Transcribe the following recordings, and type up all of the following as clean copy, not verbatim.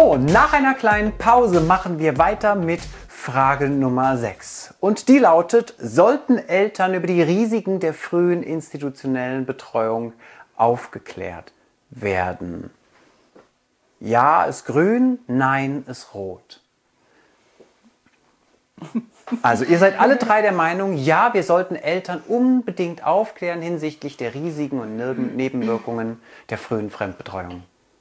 So, nach einer kleinen Pause machen wir weiter mit Frage Nummer 6. Und die lautet: Sollten Eltern über die Risiken der frühen institutionellen Betreuung aufgeklärt werden? Ja ist grün, nein ist rot. Also ihr seid alle drei der Meinung, ja, wir sollten Eltern unbedingt aufklären hinsichtlich der Risiken und Nebenwirkungen der frühen Fremdbetreuung.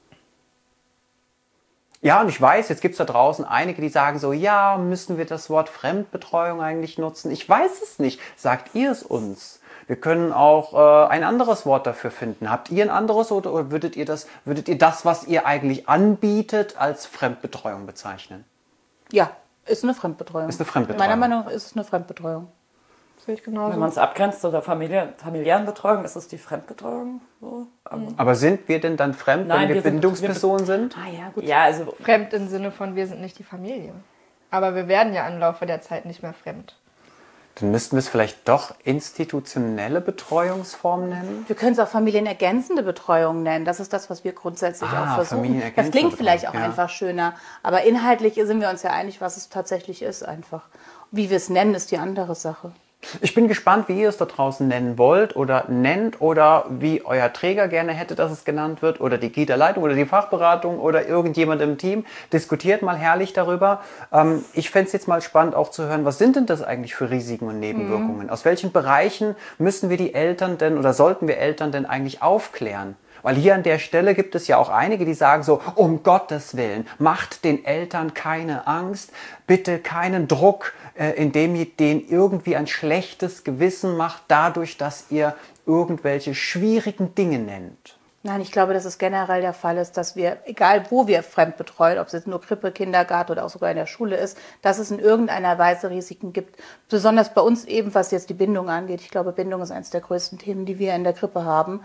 Ja, und ich weiß, jetzt gibt es da draußen einige, die sagen so, ja, müssen wir das Wort Fremdbetreuung eigentlich nutzen? Ich weiß es nicht. Sagt ihr es uns? Wir können auch ein anderes Wort dafür finden. Habt ihr ein anderes oder würdet ihr das, was ihr eigentlich anbietet, als Fremdbetreuung bezeichnen? Ja, ist eine Fremdbetreuung. Ist eine Fremdbetreuung. Meiner Meinung nach ist es eine Fremdbetreuung. Sehe ich genauso. Wenn man es abgrenzt oder familiären Betreuung, ist es die Fremdbetreuung. So. Aber sind wir denn dann fremd, Nein, wenn wir Bindungspersonen sind? Ah ja, gut. Ja, also Fremd im Sinne von, wir sind nicht die Familie. Aber wir werden ja im Laufe der Zeit nicht mehr fremd. Dann müssten wir es vielleicht doch institutionelle Betreuungsform nennen? Wir können es auch familienergänzende Betreuung nennen. Das ist das, was wir grundsätzlich auch versuchen. familienergänzende Das klingt vielleicht auch Betreuung, ja. einfach schöner. Aber inhaltlich sind wir uns ja einig, was es tatsächlich ist einfach. Wie wir es nennen, ist die andere Sache. Ich bin gespannt, wie ihr es da draußen nennen wollt oder nennt oder wie euer Träger gerne hätte, dass es genannt wird oder die Kita-Leitung oder die Fachberatung oder irgendjemand im Team. Diskutiert mal herrlich darüber. Ich fände es jetzt mal spannend auch zu hören, was sind denn das eigentlich für Risiken und Nebenwirkungen? Aus welchen Bereichen müssen wir die Eltern denn oder sollten wir Eltern denn eigentlich aufklären? Weil hier an der Stelle gibt es ja auch einige, die sagen so, um Gottes Willen, macht den Eltern keine Angst, bitte keinen Druck, indem ihr denen irgendwie ein schlechtes Gewissen macht, dadurch, dass ihr irgendwelche schwierigen Dinge nennt. Nein, ich glaube, dass es generell der Fall ist, dass wir, egal wo wir fremd betreuen, ob es jetzt nur Krippe, Kindergarten oder auch sogar in der Schule ist, dass es in irgendeiner Weise Risiken gibt. Besonders bei uns eben, was jetzt die Bindung angeht. Ich glaube, Bindung ist eines der größten Themen, die wir in der Krippe haben.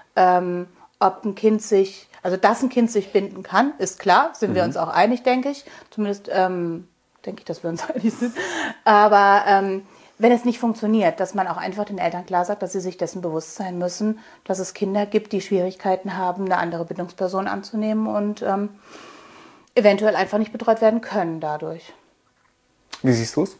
Ob ein Kind sich, also dass ein Kind sich binden kann, ist klar, sind wir uns auch einig, denke ich. Zumindest denke ich, dass wir uns einig sind. Aber wenn es nicht funktioniert, dass man auch einfach den Eltern klar sagt, dass sie sich dessen bewusst sein müssen, dass es Kinder gibt, die Schwierigkeiten haben, eine andere Bindungsperson anzunehmen und eventuell einfach nicht betreut werden können dadurch. Wie siehst du es?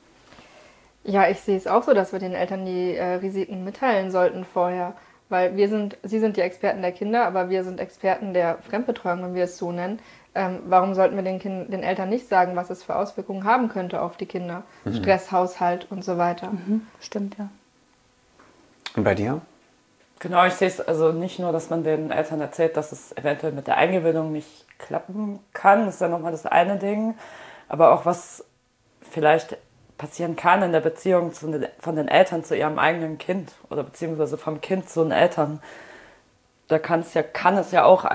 Ja, ich sehe es auch so, dass wir den Eltern die Risiken mitteilen sollten vorher. Weil sie sind die Experten der Kinder, aber wir sind Experten der Fremdbetreuung, wenn wir es so nennen. Warum sollten wir den Eltern nicht sagen, was es für Auswirkungen haben könnte auf die Kinder? Stress, Haushalt und so weiter. Stimmt, ja. Und bei dir? genau, ich sehe es also nicht nur, dass man den Eltern erzählt, dass es eventuell mit der Eingewöhnung nicht klappen kann. Das ist ja nochmal das eine Ding. Aber auch was vielleicht passieren kann in der Beziehung von den Eltern zu ihrem eigenen Kind oder beziehungsweise vom Kind zu den Eltern. Da kann es ja auch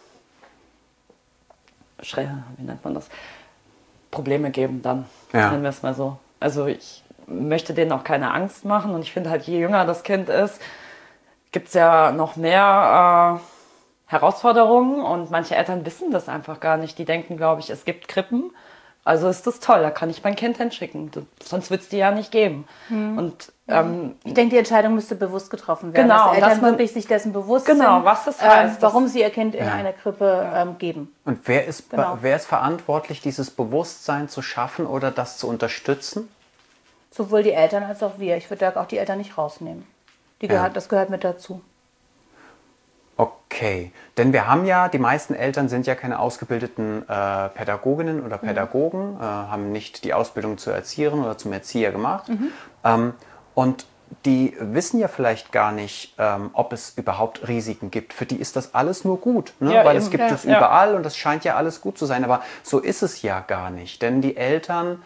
wie nennt man das? Probleme geben dann, nennen wir es mal so. Also ich möchte denen auch keine Angst machen und ich finde halt, je jünger das Kind ist, gibt es ja noch mehr Herausforderungen und manche Eltern wissen das einfach gar nicht. Die denken, glaube ich, es gibt Krippen. Also ist das toll, da kann ich mein Kind hinschicken. Sonst wird es die ja nicht geben. Und, ich denke, die Entscheidung müsste bewusst getroffen werden, genau, dass die Eltern wirklich sich dessen bewusst sind, was das heißt, warum sie ihr Kind in eine Krippe geben. Und wer ist verantwortlich, dieses Bewusstsein zu schaffen oder das zu unterstützen? Sowohl die Eltern als auch wir. Ich würde da auch die Eltern nicht rausnehmen. Das gehört mit dazu. Okay, denn wir haben ja, die meisten Eltern sind ja keine ausgebildeten Pädagoginnen oder Pädagogen, haben nicht die Ausbildung zur Erzieherin oder zum Erzieher gemacht. Und die wissen ja vielleicht gar nicht, ob es überhaupt Risiken gibt. Für die ist das alles nur gut, ne? Ja, Weil eben. es gibt es überall und das scheint ja alles gut zu sein. Aber so ist es ja gar nicht, denn die Eltern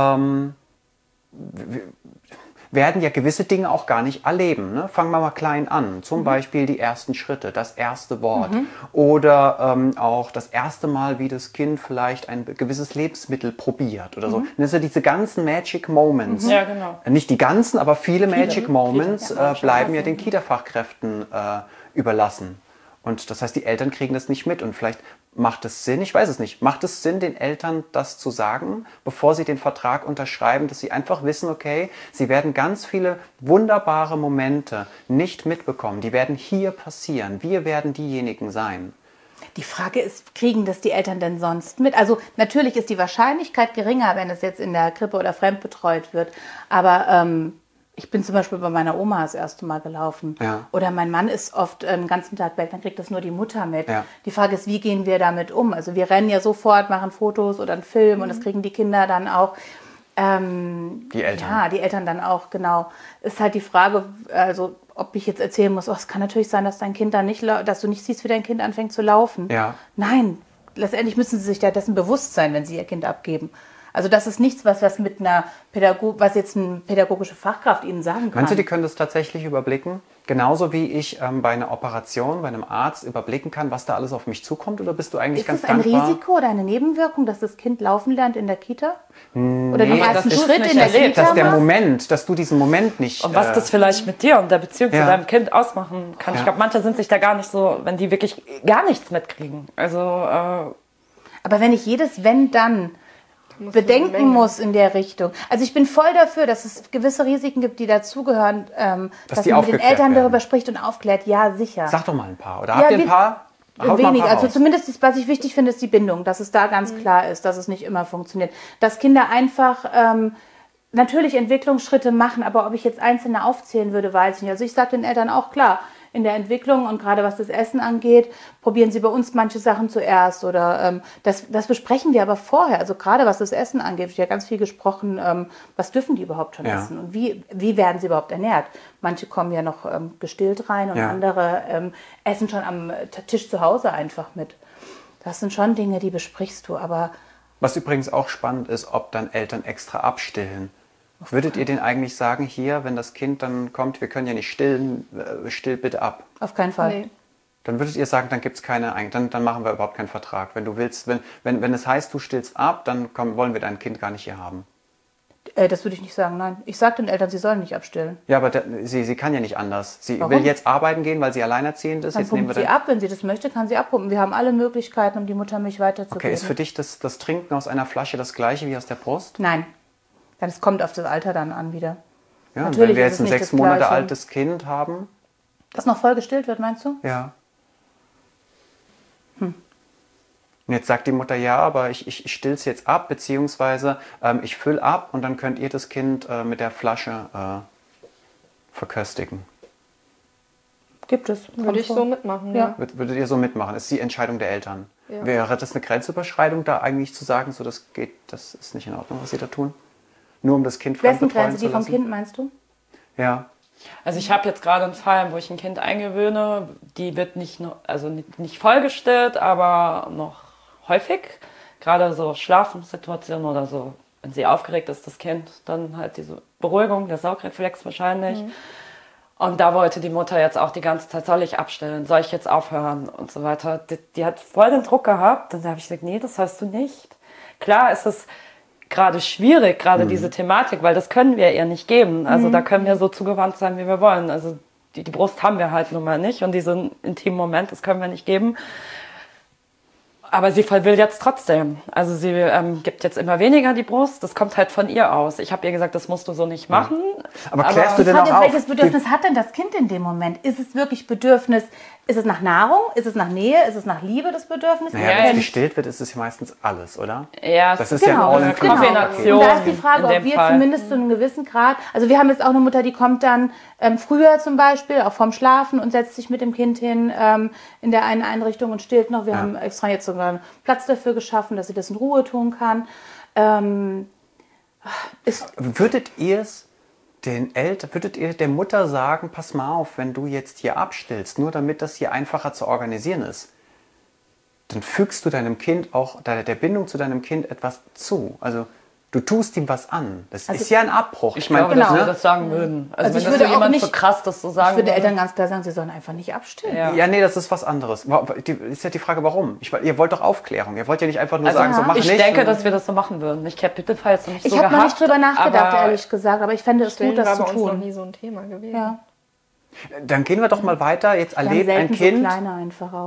werden ja gewisse Dinge auch gar nicht erleben. Ne? Fangen wir mal klein an. Zum Beispiel die ersten Schritte, das erste Wort oder auch das erste Mal, wie das Kind vielleicht ein gewisses Lebensmittel probiert oder so. Das sind ja diese ganzen Magic Moments. Ja, genau. Nicht die ganzen, aber viele Magic Moments bleiben ja den Kita-Fachkräften überlassen. Und das heißt, die Eltern kriegen das nicht mit. Und vielleicht macht es Sinn, ich weiß es nicht, macht es Sinn, den Eltern das zu sagen, bevor sie den Vertrag unterschreiben, dass sie einfach wissen, okay, sie werden ganz viele wunderbare Momente nicht mitbekommen. Die werden hier passieren. Wir werden diejenigen sein. Die Frage ist, kriegen das die Eltern denn sonst mit? Also natürlich ist die Wahrscheinlichkeit geringer, wenn es jetzt in der Krippe oder fremdbetreut wird. Aber ich bin zum Beispiel bei meiner Oma das erste Mal gelaufen. Ja. Oder mein Mann ist oft den ganzen Tag weg, dann kriegt das nur die Mutter mit. Ja. Die Frage ist, wie gehen wir damit um? Also wir rennen ja sofort, machen Fotos oder einen Film und das kriegen die Kinder dann auch. Die Eltern. Ja, die Eltern dann auch, genau. Ist halt die Frage, also ob ich jetzt erzählen muss, es kann natürlich sein, dass dein Kind dann nicht, dass du nicht siehst, wie dein Kind anfängt zu laufen. Ja. Nein, letztendlich müssen sie sich da dessen bewusst sein, wenn sie ihr Kind abgeben. Also das ist nichts, was mit einer was jetzt eine pädagogische Fachkraft ihnen sagen kann. Meinst du, die können das tatsächlich überblicken? Genauso wie ich bei einer Operation, bei einem Arzt überblicken kann, was da alles auf mich zukommt? Oder bist du eigentlich ganz dankbar? Ist es ein Risiko oder eine Nebenwirkung, dass das Kind laufen lernt in der Kita? Oder den Nee, ersten das ist Schritt nicht in der erlebt, Kita Dass der macht? Moment, dass du diesen Moment nicht... Und was das vielleicht mit dir und der Beziehung zu Ja. deinem Kind ausmachen kann. Ja. Ich glaube, manche sind sich da gar nicht so, wenn die wirklich gar nichts mitkriegen. Also, Aber wenn ich jedes Wenn dann bedenken Menge. muss in der Richtung. Also ich bin voll dafür, dass es gewisse Risiken gibt, die dazugehören, dass die man mit den aufgeklärt Eltern darüber werden. spricht und aufklärt. Ja, sicher. Sag doch mal ein paar. Oder habt ihr ein wir- paar? Haut mal ein Wenig. paar Also raus. zumindest, was ich wichtig finde, ist die Bindung, dass es da ganz klar ist, dass es nicht immer funktioniert. Dass Kinder einfach natürlich Entwicklungsschritte machen, aber ob ich jetzt einzelne aufzählen würde, weiß ich nicht. Also ich sage den Eltern auch klar, in der Entwicklung und gerade was das Essen angeht, probieren sie bei uns manche Sachen zuerst oder das besprechen wir aber vorher. Also gerade was das Essen angeht, wird ja ganz viel gesprochen, was dürfen die überhaupt schon Ja. essen und wie werden sie überhaupt ernährt. Manche kommen ja noch gestillt rein und Ja. andere essen schon am Tisch zu Hause einfach mit. Das sind schon Dinge, die besprichst du, aber Was übrigens auch spannend ist, ob dann Eltern extra abstillen. Würdet ihr denen eigentlich sagen, hier, wenn das Kind dann kommt, wir können ja nicht stillen, still bitte ab. auf keinen Fall. Nee. Dann würdet ihr sagen, dann gibt's keine, dann machen wir überhaupt keinen Vertrag. Wenn du willst, wenn es heißt, du stillst ab, dann wollen wir dein Kind gar nicht hier haben. Das würde ich nicht sagen, nein. Ich sage den Eltern, sie sollen nicht abstillen. Ja, aber sie kann ja nicht anders. Sie Warum? will jetzt arbeiten gehen, weil sie alleinerziehend ist. Dann Jetzt nehmen wir pumpt sie ab, wenn sie das möchte, kann sie abpumpen. Wir haben alle Möglichkeiten, um die Muttermilch weiterzugeben. Okay, ist für dich das Trinken aus einer Flasche das gleiche wie aus der Brust? Nein. Es kommt auf das Alter dann an wieder. Ja, und Natürlich wenn wir ist jetzt es ein nicht 6 das Monate Gleiche. altes Kind haben, Das noch voll gestillt wird, meinst du? ja. Und jetzt sagt die Mutter, ja, aber ich still's jetzt ab, beziehungsweise ich fülle ab und dann könnt ihr das Kind mit der Flasche verköstigen. Gibt es. Würde ich so mitmachen, Ja. ja. Würdet ihr so mitmachen? Das ist die Entscheidung der Eltern. Ja. Wäre das eine Grenzüberschreitung, da eigentlich zu sagen, so das geht, das ist nicht in Ordnung, was sie da tun? Nur um das Kind Wessen fremdbetreuen Grenze, zu die vom lassen? Kind, meinst du? Ja. Also ich habe jetzt gerade einen Fall, wo ich ein Kind eingewöhne, die wird nicht vollgestillt, aber noch häufig. Gerade so Schlafensituationen oder so, wenn sie aufgeregt ist, das Kind, dann halt diese Beruhigung, der Saugreflex wahrscheinlich. Und da wollte die Mutter jetzt auch die ganze Zeit, soll ich abstellen, soll ich jetzt aufhören und so weiter. Die hat voll den Druck gehabt und da habe ich gesagt, nee, das hast du nicht. Klar ist es gerade schwierig, gerade diese Thematik, weil das können wir ihr nicht geben. Also da können wir so zugewandt sein, wie wir wollen. Also die Brust haben wir halt nun mal nicht und diesen intimen Moment, das können wir nicht geben. Aber sie will jetzt trotzdem. Also sie gibt jetzt immer weniger die Brust. Das kommt halt von ihr aus. Ich habe ihr gesagt, das musst du so nicht machen. Aber klärst du Die denn Frage auch ist, auf? welches Bedürfnis hat denn das Kind in dem Moment? Ist es wirklich Bedürfnis, ist es nach Nahrung, ist es nach Nähe, ist es nach Liebe das Bedürfnis? Naja, Ja, wenn es ja. gestillt wird, ist es ja meistens alles, oder? Ja, Das ist Genau, ja ein eine all-inclusive Kombination. Und da ist die Frage, in ob dem wir Fall. zumindest zu einem gewissen Grad, also wir haben jetzt auch eine Mutter, die kommt dann früher zum Beispiel, auch vorm Schlafen und setzt sich mit dem Kind hin in der einen Einrichtung und stillt noch. Wir haben extra jetzt sogar einen Platz dafür geschaffen, dass sie das in Ruhe tun kann. Würdet ihr der Mutter sagen, pass mal auf, wenn du jetzt hier abstillst, nur damit das hier einfacher zu organisieren ist, dann fügst du deinem Kind auch, der Bindung zu deinem Kind etwas zu. Also du tust ihm was an. Das ist ja ein Abbruch. Ich glaube, Genau. dass wir das sagen würden. Also, Also ich wenn das würde so auch jemand nicht- so krass das so sagen Ich würde würde. Eltern ganz klar sagen, sie sollen einfach nicht abstillen. Ja. Ja, nee, das ist was anderes. Ist ja die Frage, warum? Ihr wollt doch Aufklärung. Ihr wollt ja nicht einfach nur sagen, so mach ich nicht. denke, und- dass wir das so machen würden. Ich habe bitte jetzt noch nicht Ich so habe gehabt. noch nicht drüber nachgedacht, aber ehrlich gesagt, aber ich fände es Stillen gut, das war zu bei uns noch tun. nie so ein Thema gewesen. Ja. Dann gehen wir doch mal weiter. Jetzt Wir haben erlebt ein selten Kind. so kleine einfach auch.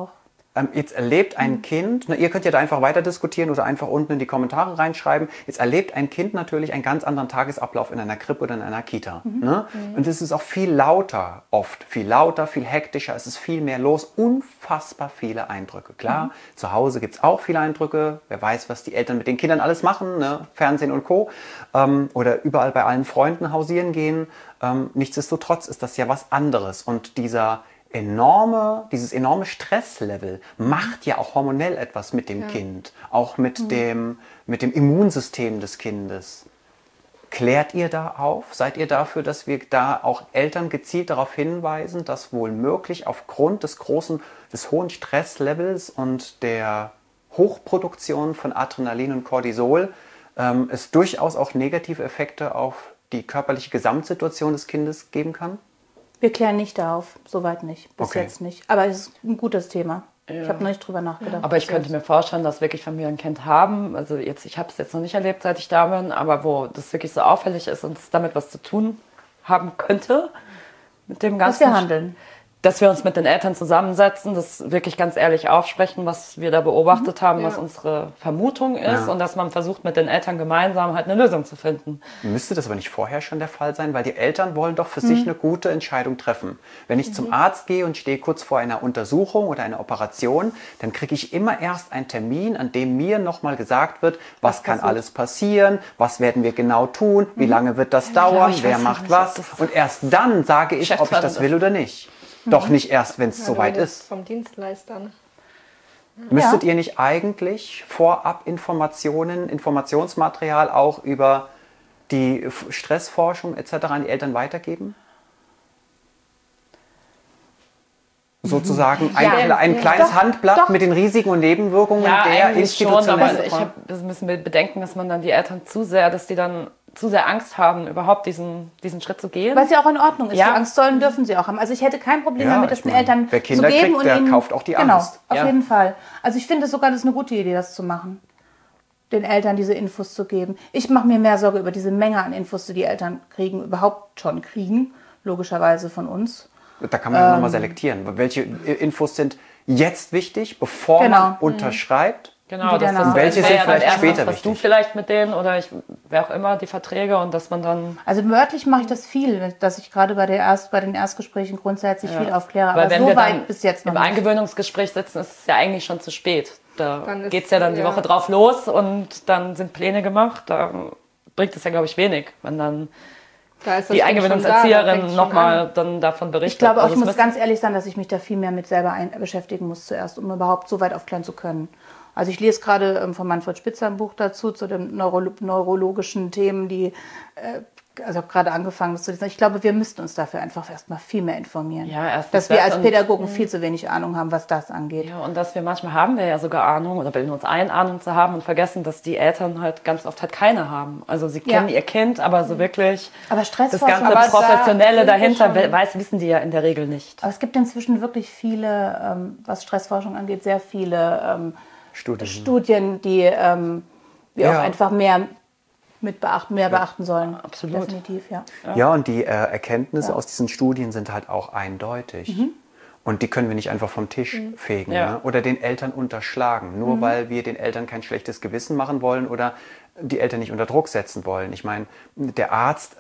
Jetzt erlebt ein Kind, ihr könnt ja da einfach weiter diskutieren oder einfach unten in die Kommentare reinschreiben, jetzt erlebt ein Kind natürlich einen ganz anderen Tagesablauf in einer Krippe oder in einer Kita. Ne? Und es ist auch viel lauter, oft viel lauter, viel hektischer, es ist viel mehr los, unfassbar viele Eindrücke. Klar, zu Hause gibt es auch viele Eindrücke, wer weiß, was die Eltern mit den Kindern alles machen, ne? Fernsehen und Co. Oder überall bei allen Freunden hausieren gehen. Nichtsdestotrotz ist das ja was anderes und dieses enorme Stresslevel macht ja auch hormonell etwas mit dem Kind, auch mit dem Immunsystem des Kindes. Klärt ihr da auf? Seid ihr dafür, dass wir da auch Eltern gezielt darauf hinweisen, dass wohl möglich aufgrund des hohen Stresslevels und der Hochproduktion von Adrenalin und Cortisol es durchaus auch negative Effekte auf die körperliche Gesamtsituation des Kindes geben kann? Wir klären nicht darauf, soweit nicht, bis jetzt nicht. Aber es ist ein gutes Thema. Ja. Ich habe noch nicht drüber nachgedacht. Aber ich könnte mir vorstellen, dass wirklich Familien ein Kind haben, also ich habe es jetzt noch nicht erlebt, seit ich da bin, aber wo das wirklich so auffällig ist und es damit was zu tun haben könnte, mit dem ganzen... Dass wir handeln. Dass wir uns mit den Eltern zusammensetzen, das wirklich ganz ehrlich aufsprechen, was wir da beobachtet haben, was unsere Vermutung ist und dass man versucht, mit den Eltern gemeinsam halt eine Lösung zu finden. Müsste das aber nicht vorher schon der Fall sein? Weil die Eltern wollen doch für sich eine gute Entscheidung treffen. Wenn ich zum Arzt gehe und stehe kurz vor einer Untersuchung oder einer Operation, dann kriege ich immer erst einen Termin, an dem mir nochmal gesagt wird, was kann alles passieren, was werden wir genau tun, wie lange wird das dauern, wer macht was. Und erst dann sage ich, ob ich das will oder nicht. Doch nicht erst, wenn es soweit ist. Vom Dienstleister. Müsstet ihr nicht eigentlich vorab Informationsmaterial auch über die Stressforschung etc. an die Eltern weitergeben? Sozusagen ein kleines Handblatt mit den Risiken und Nebenwirkungen der institutionellen... Das müssen wir bedenken, dass man dann die Eltern dass die dann zu sehr Angst haben, überhaupt diesen Schritt zu gehen. Was ja auch in Ordnung ist. Die Angst dürfen sie auch haben. Also ich hätte kein Problem damit, das den Eltern wer Kinder zu geben. Kriegt, der kauft auch die Angst. Genau, auf jeden Fall. Also ich finde sogar, das ist eine gute Idee, das zu machen. Den Eltern diese Infos zu geben. Ich mache mir mehr Sorge über diese Menge an Infos, die Eltern überhaupt schon kriegen, logischerweise von uns. Da kann man nochmal selektieren. Welche Infos sind jetzt wichtig, bevor man unterschreibt? Genau, welche sind vielleicht später wichtig? Du vielleicht mit denen oder wer auch immer, die Verträge und dass man dann... Also wörtlich mache ich das viel, dass ich gerade bei den Erstgesprächen grundsätzlich viel aufkläre. Weil aber so weit bis jetzt noch im Eingewöhnungsgespräch sitzen, ist es ja eigentlich schon zu spät. Da geht es ja dann die Woche drauf los und dann sind Pläne gemacht. Da bringt es ja, glaube ich, wenig, wenn dann die Eingewöhnungserzieherin nochmal dann davon berichtet. Ich glaube auch, ich muss ganz ehrlich sein, dass ich mich da viel mehr mit selber beschäftigen muss zuerst, um überhaupt so weit aufklären zu können. Also ich lese gerade von Manfred Spitzer ein Buch dazu, zu den neurologischen Themen, also ich habe gerade angefangen, das zu lesen. Ich glaube, wir müssten uns dafür einfach erstmal viel mehr informieren. Ja, dass wir als Pädagogen viel zu wenig Ahnung haben, was das angeht. Ja, und dass wir manchmal haben wir ja sogar Ahnung oder bilden uns ein, Ahnung zu haben und vergessen, dass die Eltern halt ganz oft halt keine haben. Also sie kennen ihr Kind, aber so wirklich aber das ganze Professionelle dahinter wissen die ja in der Regel nicht. Aber es gibt inzwischen wirklich viele, was Stressforschung angeht, sehr viele Studien, die wir auch einfach mehr beachten sollen. Absolut. Definitiv, ja. Ja, und die Erkenntnisse aus diesen Studien sind halt auch eindeutig. Und die können wir nicht einfach vom Tisch fegen oder den Eltern unterschlagen, nur weil wir den Eltern kein schlechtes Gewissen machen wollen oder die Eltern nicht unter Druck setzen wollen. Ich meine, der Arzt...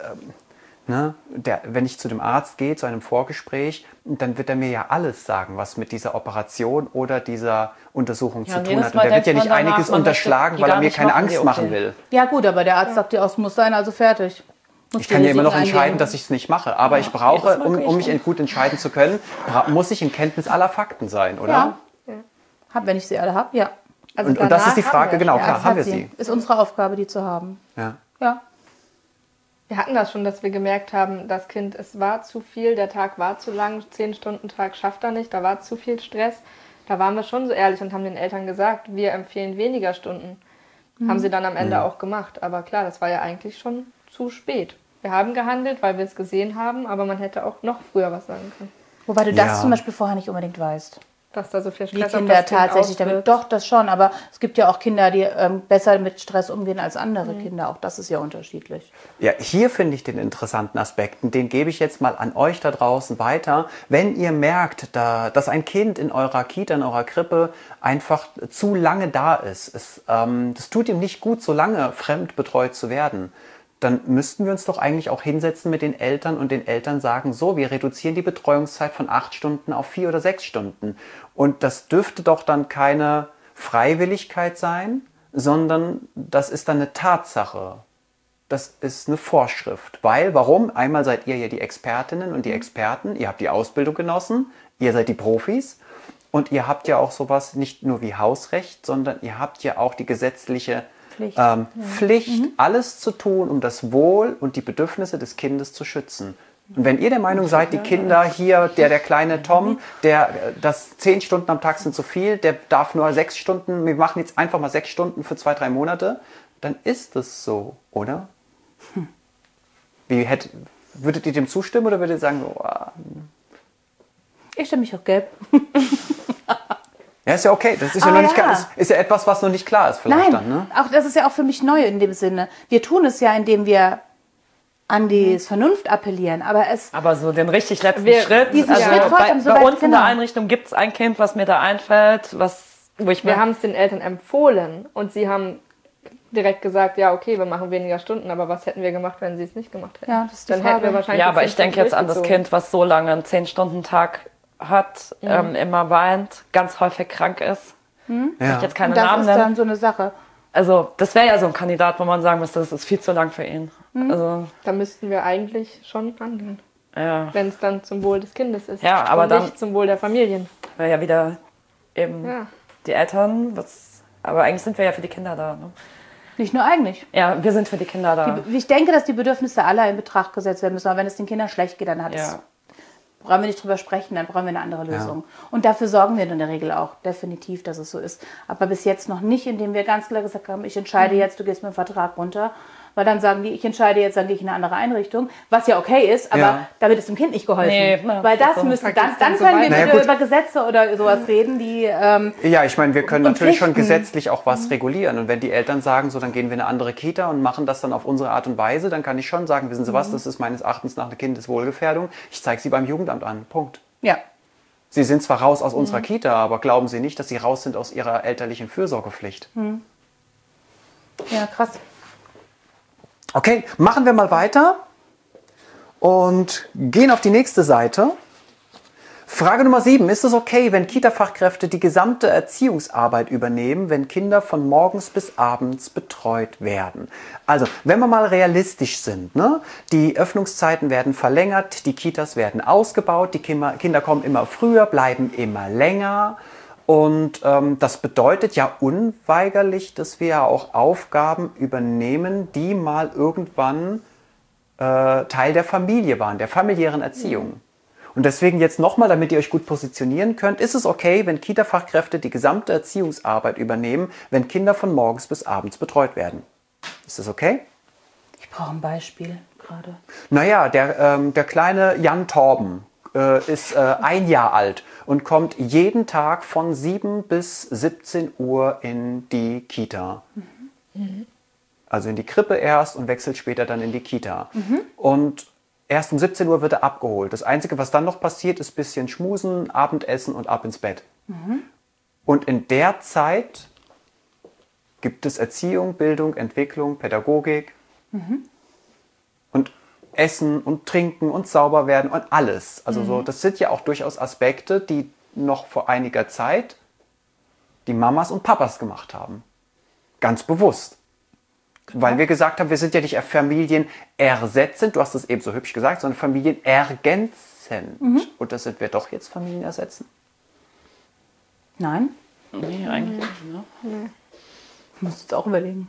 wenn ich zu dem Arzt gehe, zu einem Vorgespräch, dann wird er mir ja alles sagen, was mit dieser Operation oder dieser Untersuchung zu tun hat. Und der wird ja nicht einiges unterschlagen, weil er mir keine Angst machen will. Ja gut, aber der Arzt sagt dir, es muss sein, also fertig. Ich kann ja immer noch entscheiden, dass ich es nicht mache. Aber ich brauche, um mich gut entscheiden zu können, muss ich in Kenntnis aller Fakten sein, oder? Ja. Wenn ich sie alle habe, ja. Also und das ist die Frage, genau, klar, haben wir sie. Ist unsere Aufgabe, die zu haben. Ja. Wir hatten das schon, dass wir gemerkt haben, das Kind, es war zu viel, der Tag war zu lang, 10-Stunden-Tag schafft er nicht, da war zu viel Stress. Da waren wir schon so ehrlich und haben den Eltern gesagt, wir empfehlen weniger Stunden. Haben sie dann am Ende auch gemacht. Aber klar, das war ja eigentlich schon zu spät. Wir haben gehandelt, weil wir es gesehen haben, aber man hätte auch noch früher was sagen können. Wobei du das zum Beispiel vorher nicht unbedingt weißt. dass da so viel Die Stress auf Kinder das Kind tatsächlich damit. auswirkt. Doch, das schon. Aber es gibt ja auch Kinder, die besser mit Stress umgehen als andere Kinder. Auch das ist ja unterschiedlich. Ja, hier finde ich den interessanten Aspekten. Den gebe ich jetzt mal an euch da draußen weiter. Wenn ihr merkt, dass ein Kind in eurer Kita, in eurer Krippe einfach zu lange da ist, das tut ihm nicht gut, so lange fremdbetreut zu werden, dann müssten wir uns doch eigentlich auch hinsetzen mit den Eltern und den Eltern sagen, so, wir reduzieren die Betreuungszeit von 8 Stunden auf 4 oder 6 Stunden. Und das dürfte doch dann keine Freiwilligkeit sein, sondern das ist dann eine Tatsache. Das ist eine Vorschrift. Warum? Einmal seid ihr ja die Expertinnen und die Experten, ihr habt die Ausbildung genossen, ihr seid die Profis und ihr habt ja auch sowas nicht nur wie Hausrecht, sondern ihr habt ja auch die gesetzliche Pflicht, alles zu tun, um das Wohl und die Bedürfnisse des Kindes zu schützen. Und wenn ihr der Meinung seid, die Kinder hier, der kleine Tom, das 10 Stunden am Tag sind zu viel, der darf nur 6 Stunden, wir machen jetzt einfach mal 6 Stunden für 2, 3 Monate, dann ist es so, oder? Würdet ihr dem zustimmen oder würdet ihr sagen, Ich stimme mich auch gelb. ja, ist ja okay. Das ist ja noch nicht klar. Ist ja etwas, was noch nicht klar ist vielleicht. Nein, dann, ne? auch das ist ja auch für mich neu in dem Sinne. Wir tun es ja, indem wir an die Vernunft appellieren, aber so den richtig letzten Schritt. diesen Schritt vorhaben, bei uns in der Einrichtung gibt es ein Kind, was mir da einfällt, Wir haben es den Eltern empfohlen und sie haben direkt gesagt, ja, okay, wir machen weniger Stunden, aber was hätten wir gemacht, wenn sie es nicht gemacht hätten? Ja, das ist die Dann Frage. hätten wir wahrscheinlich Ja, aber ich denke jetzt an das durchgezogen. Kind, was so lange einen 10-Stunden-Tag hat, immer weint, ganz häufig krank ist. Ja. Ich jetzt keine Und das Namen ist nennen. dann so eine Sache. Also das wäre ja so ein Kandidat, wo man sagen müsste, das ist viel zu lang für ihn. Also, Da müssten wir eigentlich schon handeln, ja, wenn es dann zum Wohl des Kindes ist. Ja, aber und dann- nicht zum Wohl der Familien. wäre ja wieder eben Ja. die Eltern, aber eigentlich sind wir ja für die Kinder da. Ne? Nicht nur eigentlich. Ja, wir sind für die Kinder da. Ich denke, dass die Bedürfnisse aller in Betracht gesetzt werden müssen. Aber wenn es den Kindern schlecht geht, dann brauchen wir nicht drüber sprechen, dann brauchen wir eine andere Lösung. Und dafür sorgen wir in der Regel auch, definitiv, dass es so ist. Aber bis jetzt noch nicht, indem wir ganz klar gesagt haben, ich entscheide jetzt, du gehst mit dem Vertrag runter. Weil dann sagen die, ich entscheide jetzt, dann gehe ich in eine andere Einrichtung. Was ja okay ist, aber damit ist dem Kind nicht geholfen. Nee, Weil das so. müssen, Da geht's dann dann so können wir weit. wieder über Gesetze oder sowas reden, die... Ja, ich meine, wir können Und natürlich schon Pflichten. gesetzlich auch was regulieren. Und wenn die Eltern sagen, so, dann gehen wir in eine andere Kita und machen das dann auf unsere Art und Weise, dann kann ich schon sagen, wissen Sie was, das ist meines Erachtens nach eine Kindeswohlgefährdung. Ich zeige Sie beim Jugendamt an. Punkt. ja. Sie sind zwar raus aus unserer Kita, aber glauben Sie nicht, dass Sie raus sind aus Ihrer elterlichen Fürsorgepflicht. Ja, krass. Okay, machen wir mal weiter und gehen auf die nächste Seite. Frage Nummer 7. Ist es okay, wenn Kita-Fachkräfte die gesamte Erziehungsarbeit übernehmen, wenn Kinder von morgens bis abends betreut werden? Also, wenn wir mal realistisch sind, ne? Die Öffnungszeiten werden verlängert, die Kitas werden ausgebaut, die Kinder kommen immer früher, bleiben immer länger. Und das bedeutet ja unweigerlich, dass wir ja auch Aufgaben übernehmen, die mal irgendwann Teil der Familie waren, der familiären Erziehung. Und deswegen jetzt nochmal, damit ihr euch gut positionieren könnt, ist es okay, wenn Kita-Fachkräfte die gesamte Erziehungsarbeit übernehmen, wenn Kinder von morgens bis abends betreut werden. Ist das okay? Ich brauche ein Beispiel gerade. Naja, der kleine Jan Torben ist 1 Jahr alt und kommt jeden Tag von 7 bis 17 Uhr in die Kita. Also in die Krippe erst und wechselt später dann in die Kita. Und erst um 17 Uhr wird er abgeholt. Das Einzige, was dann noch passiert, ist ein bisschen Schmusen, Abendessen und ab ins Bett. Und in der Zeit gibt es Erziehung, Bildung, Entwicklung, Pädagogik. Und Essen und Trinken und sauber werden und alles. Also so, das sind ja auch durchaus Aspekte, die noch vor einiger Zeit die Mamas und Papas gemacht haben. Ganz bewusst. Weil wir gesagt haben, wir sind ja nicht familienersetzend, du hast es eben so hübsch gesagt, sondern familienergänzend. Und das sind wir doch jetzt familienersetzend. Nein? Nee, eigentlich nicht. Ne? Ich muss jetzt auch überlegen.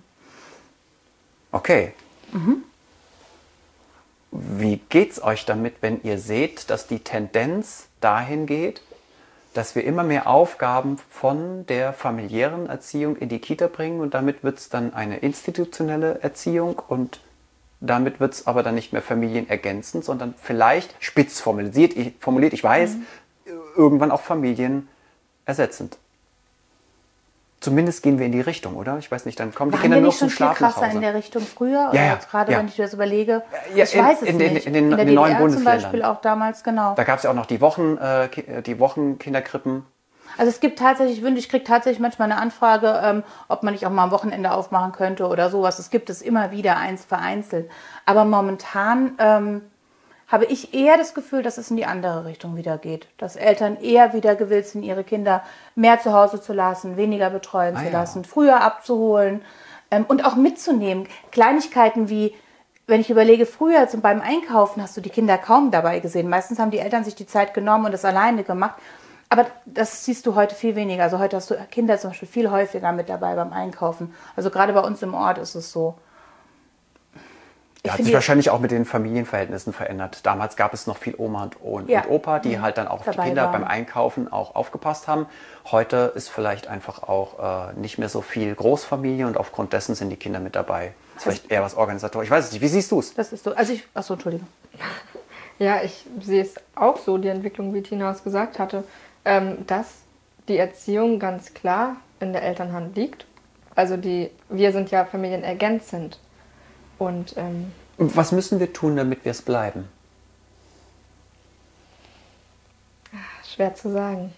Okay. Wie geht's euch damit, wenn ihr seht, dass die Tendenz dahin geht, dass wir immer mehr Aufgaben von der familiären Erziehung in die Kita bringen und damit wird es dann eine institutionelle Erziehung und damit wird es aber dann nicht mehr familienergänzend, sondern vielleicht spitz formuliert, ich weiß, irgendwann auch familienfremd. ersetzend. Zumindest gehen wir in die Richtung, oder? Ich weiß nicht, dann kommen die Waren Kinder wir nur nicht zum schon viel Schlaf nach krasser Hause. in der Richtung früher? Ja, ja, Oder gerade ja. wenn ich mir das überlege. Ja, ich weiß es in nicht. den der neuen DDR zum Bundesländern. Beispiel auch damals, genau. Da gab es ja auch noch die Wochenkinderkrippen. Also es gibt tatsächlich, ich kriege tatsächlich manchmal eine Anfrage, ob man nicht auch mal am Wochenende aufmachen könnte oder sowas. Es gibt es immer wieder, vereinzelt. Aber momentan habe ich eher das Gefühl, dass es in die andere Richtung wieder geht. Dass Eltern eher wieder gewillt sind, ihre Kinder mehr zu Hause zu lassen, weniger betreuen zu lassen, früher abzuholen und auch mitzunehmen. Kleinigkeiten wie, wenn ich überlege, früher beim Einkaufen hast du die Kinder kaum dabei gesehen. Meistens haben die Eltern sich die Zeit genommen und es alleine gemacht. Aber das siehst du heute viel weniger. Also heute hast du Kinder zum Beispiel viel häufiger mit dabei beim Einkaufen. Also gerade bei uns im Ort ist es so. Hat sich wahrscheinlich auch mit den Familienverhältnissen verändert. Damals gab es noch viel Oma und Opa, die halt dann auch auf die Kinder beim Einkaufen auch aufgepasst haben. Heute ist vielleicht einfach auch nicht mehr so viel Großfamilie und aufgrund dessen sind die Kinder mit dabei. Das ist vielleicht eher was organisatorisch. Ich weiß es nicht. Wie siehst du es? Das ist so. Achso, Entschuldigung. Ja, ich sehe es auch so, die Entwicklung, wie Tina es gesagt hatte, dass die Erziehung ganz klar in der Elternhand liegt. Also wir sind ja familienergänzend. Und was müssen wir tun, damit wir es bleiben? Schwer zu sagen.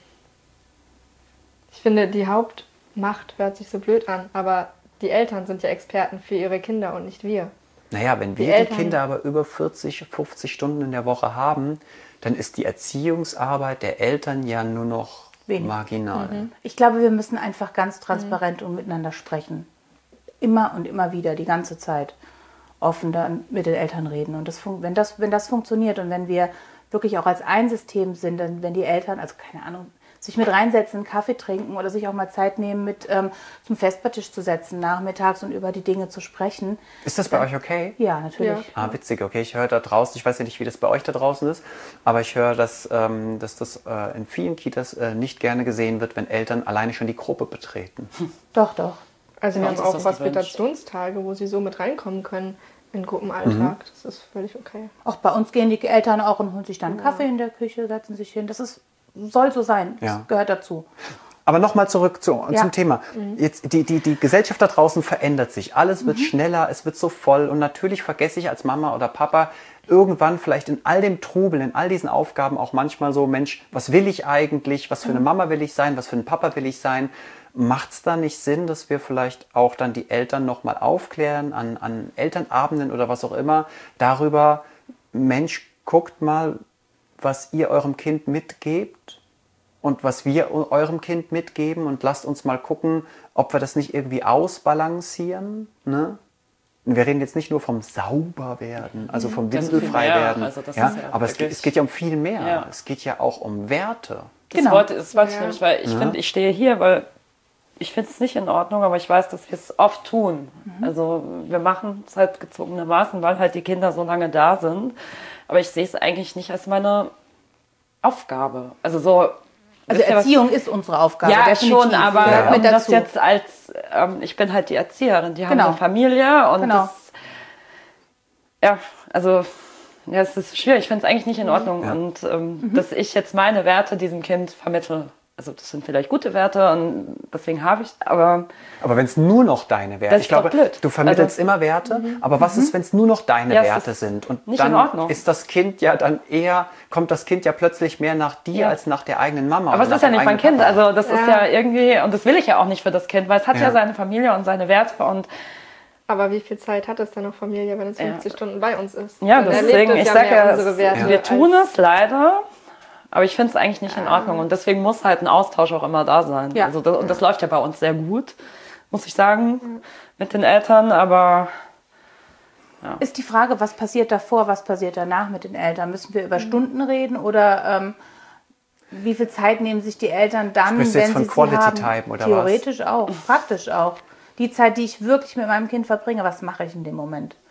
Ich finde, die Hauptmacht hört sich so blöd an, aber die Eltern sind ja Experten für ihre Kinder und nicht wir. Naja, wenn wir die Kinder aber über 40, 50 Stunden in der Woche haben, dann ist die Erziehungsarbeit der Eltern ja nur noch marginal. Ich glaube, wir müssen einfach ganz transparent und miteinander sprechen. Immer und immer wieder, die ganze Zeit. Offen dann mit den Eltern reden. Und wenn das funktioniert und wenn wir wirklich auch als ein System sind, dann wenn die Eltern, also keine Ahnung, sich mit reinsetzen, einen Kaffee trinken oder sich auch mal Zeit nehmen, mit zum Vespertisch zu setzen, nachmittags und über die Dinge zu sprechen. Ist das bei euch okay? Ja, natürlich. Ja. Witzig, okay. Ich höre da draußen, ich weiß ja nicht, wie das bei euch da draußen ist, aber ich höre, dass das in vielen Kitas nicht gerne gesehen wird, wenn Eltern alleine schon die Gruppe betreten. Doch, doch. Also wir haben auch Hospitationstage, wo sie so mit reinkommen können in Gruppenalltag. Das ist völlig okay. Auch bei uns gehen die Eltern auch und holen sich dann einen Kaffee in der Küche, setzen sich hin. Soll so sein. Das gehört dazu. Aber nochmal zurück zum Thema. Jetzt, die Gesellschaft da draußen verändert sich. Alles wird schneller, es wird so voll. Und natürlich vergesse ich als Mama oder Papa irgendwann vielleicht in all dem Trubel, in all diesen Aufgaben auch manchmal so, Mensch, was will ich eigentlich? Was für eine Mama will ich sein? Was für ein Papa will ich sein? Macht es da nicht Sinn, dass wir vielleicht auch dann die Eltern nochmal aufklären an Elternabenden oder was auch immer darüber, Mensch, guckt mal, was ihr eurem Kind mitgebt und was wir eurem Kind mitgeben und lasst uns mal gucken, ob wir das nicht irgendwie ausbalancieren, ne? Und wir reden jetzt nicht nur vom Sauberwerden, also vom Witzelfreiwerden, also aber es geht ja um viel mehr. Ja. Es geht ja auch um Werte. Das wollte ich nämlich, weil ich finde, ich stehe hier, weil ich finde es nicht in Ordnung, aber ich weiß, dass wir es oft tun. Also wir machen es halt gezwungenermaßen, weil halt die Kinder so lange da sind. Aber ich sehe es eigentlich nicht als meine Aufgabe. Also Erziehung ist unsere Aufgabe. Ja, definitiv. schon, aber mit das jetzt ich bin halt die Erzieherin, die haben eine Familie und es ist schwierig. Ich finde es eigentlich nicht in Ordnung und dass ich jetzt meine Werte diesem Kind vermittle. Also das sind vielleicht gute Werte und deswegen habe ich, aber wenn es nur noch deine Werte, ich glaube, du vermittelst immer Werte, aber was ist, wenn es nur noch deine Werte sind? Und nicht dann in Ordnung. ist das Kind ja dann kommt das Kind ja plötzlich mehr nach dir als nach der eigenen Mama. Aber es ist ja nicht mein Kind, also das ist ja irgendwie, und das will ich ja auch nicht für das Kind, weil es hat ja seine Familie und seine Werte und aber wie viel Zeit hat es dann noch Familie, wenn es 50 Stunden bei uns ist? Ja, deswegen, ich sage ja, wir tun es leider. Aber ich finde es eigentlich nicht in Ordnung und deswegen muss halt ein Austausch auch immer da sein. Ja. Also und das läuft ja bei uns sehr gut, muss ich sagen, mit den Eltern, aber Ist die Frage, was passiert davor, was passiert danach mit den Eltern? Müssen wir über Stunden reden oder wie viel Zeit nehmen sich die Eltern dann, wenn sie von Quality Time oder theoretisch was? Auch, praktisch auch. Die Zeit, die ich wirklich mit meinem Kind verbringe, was mache ich in dem Moment?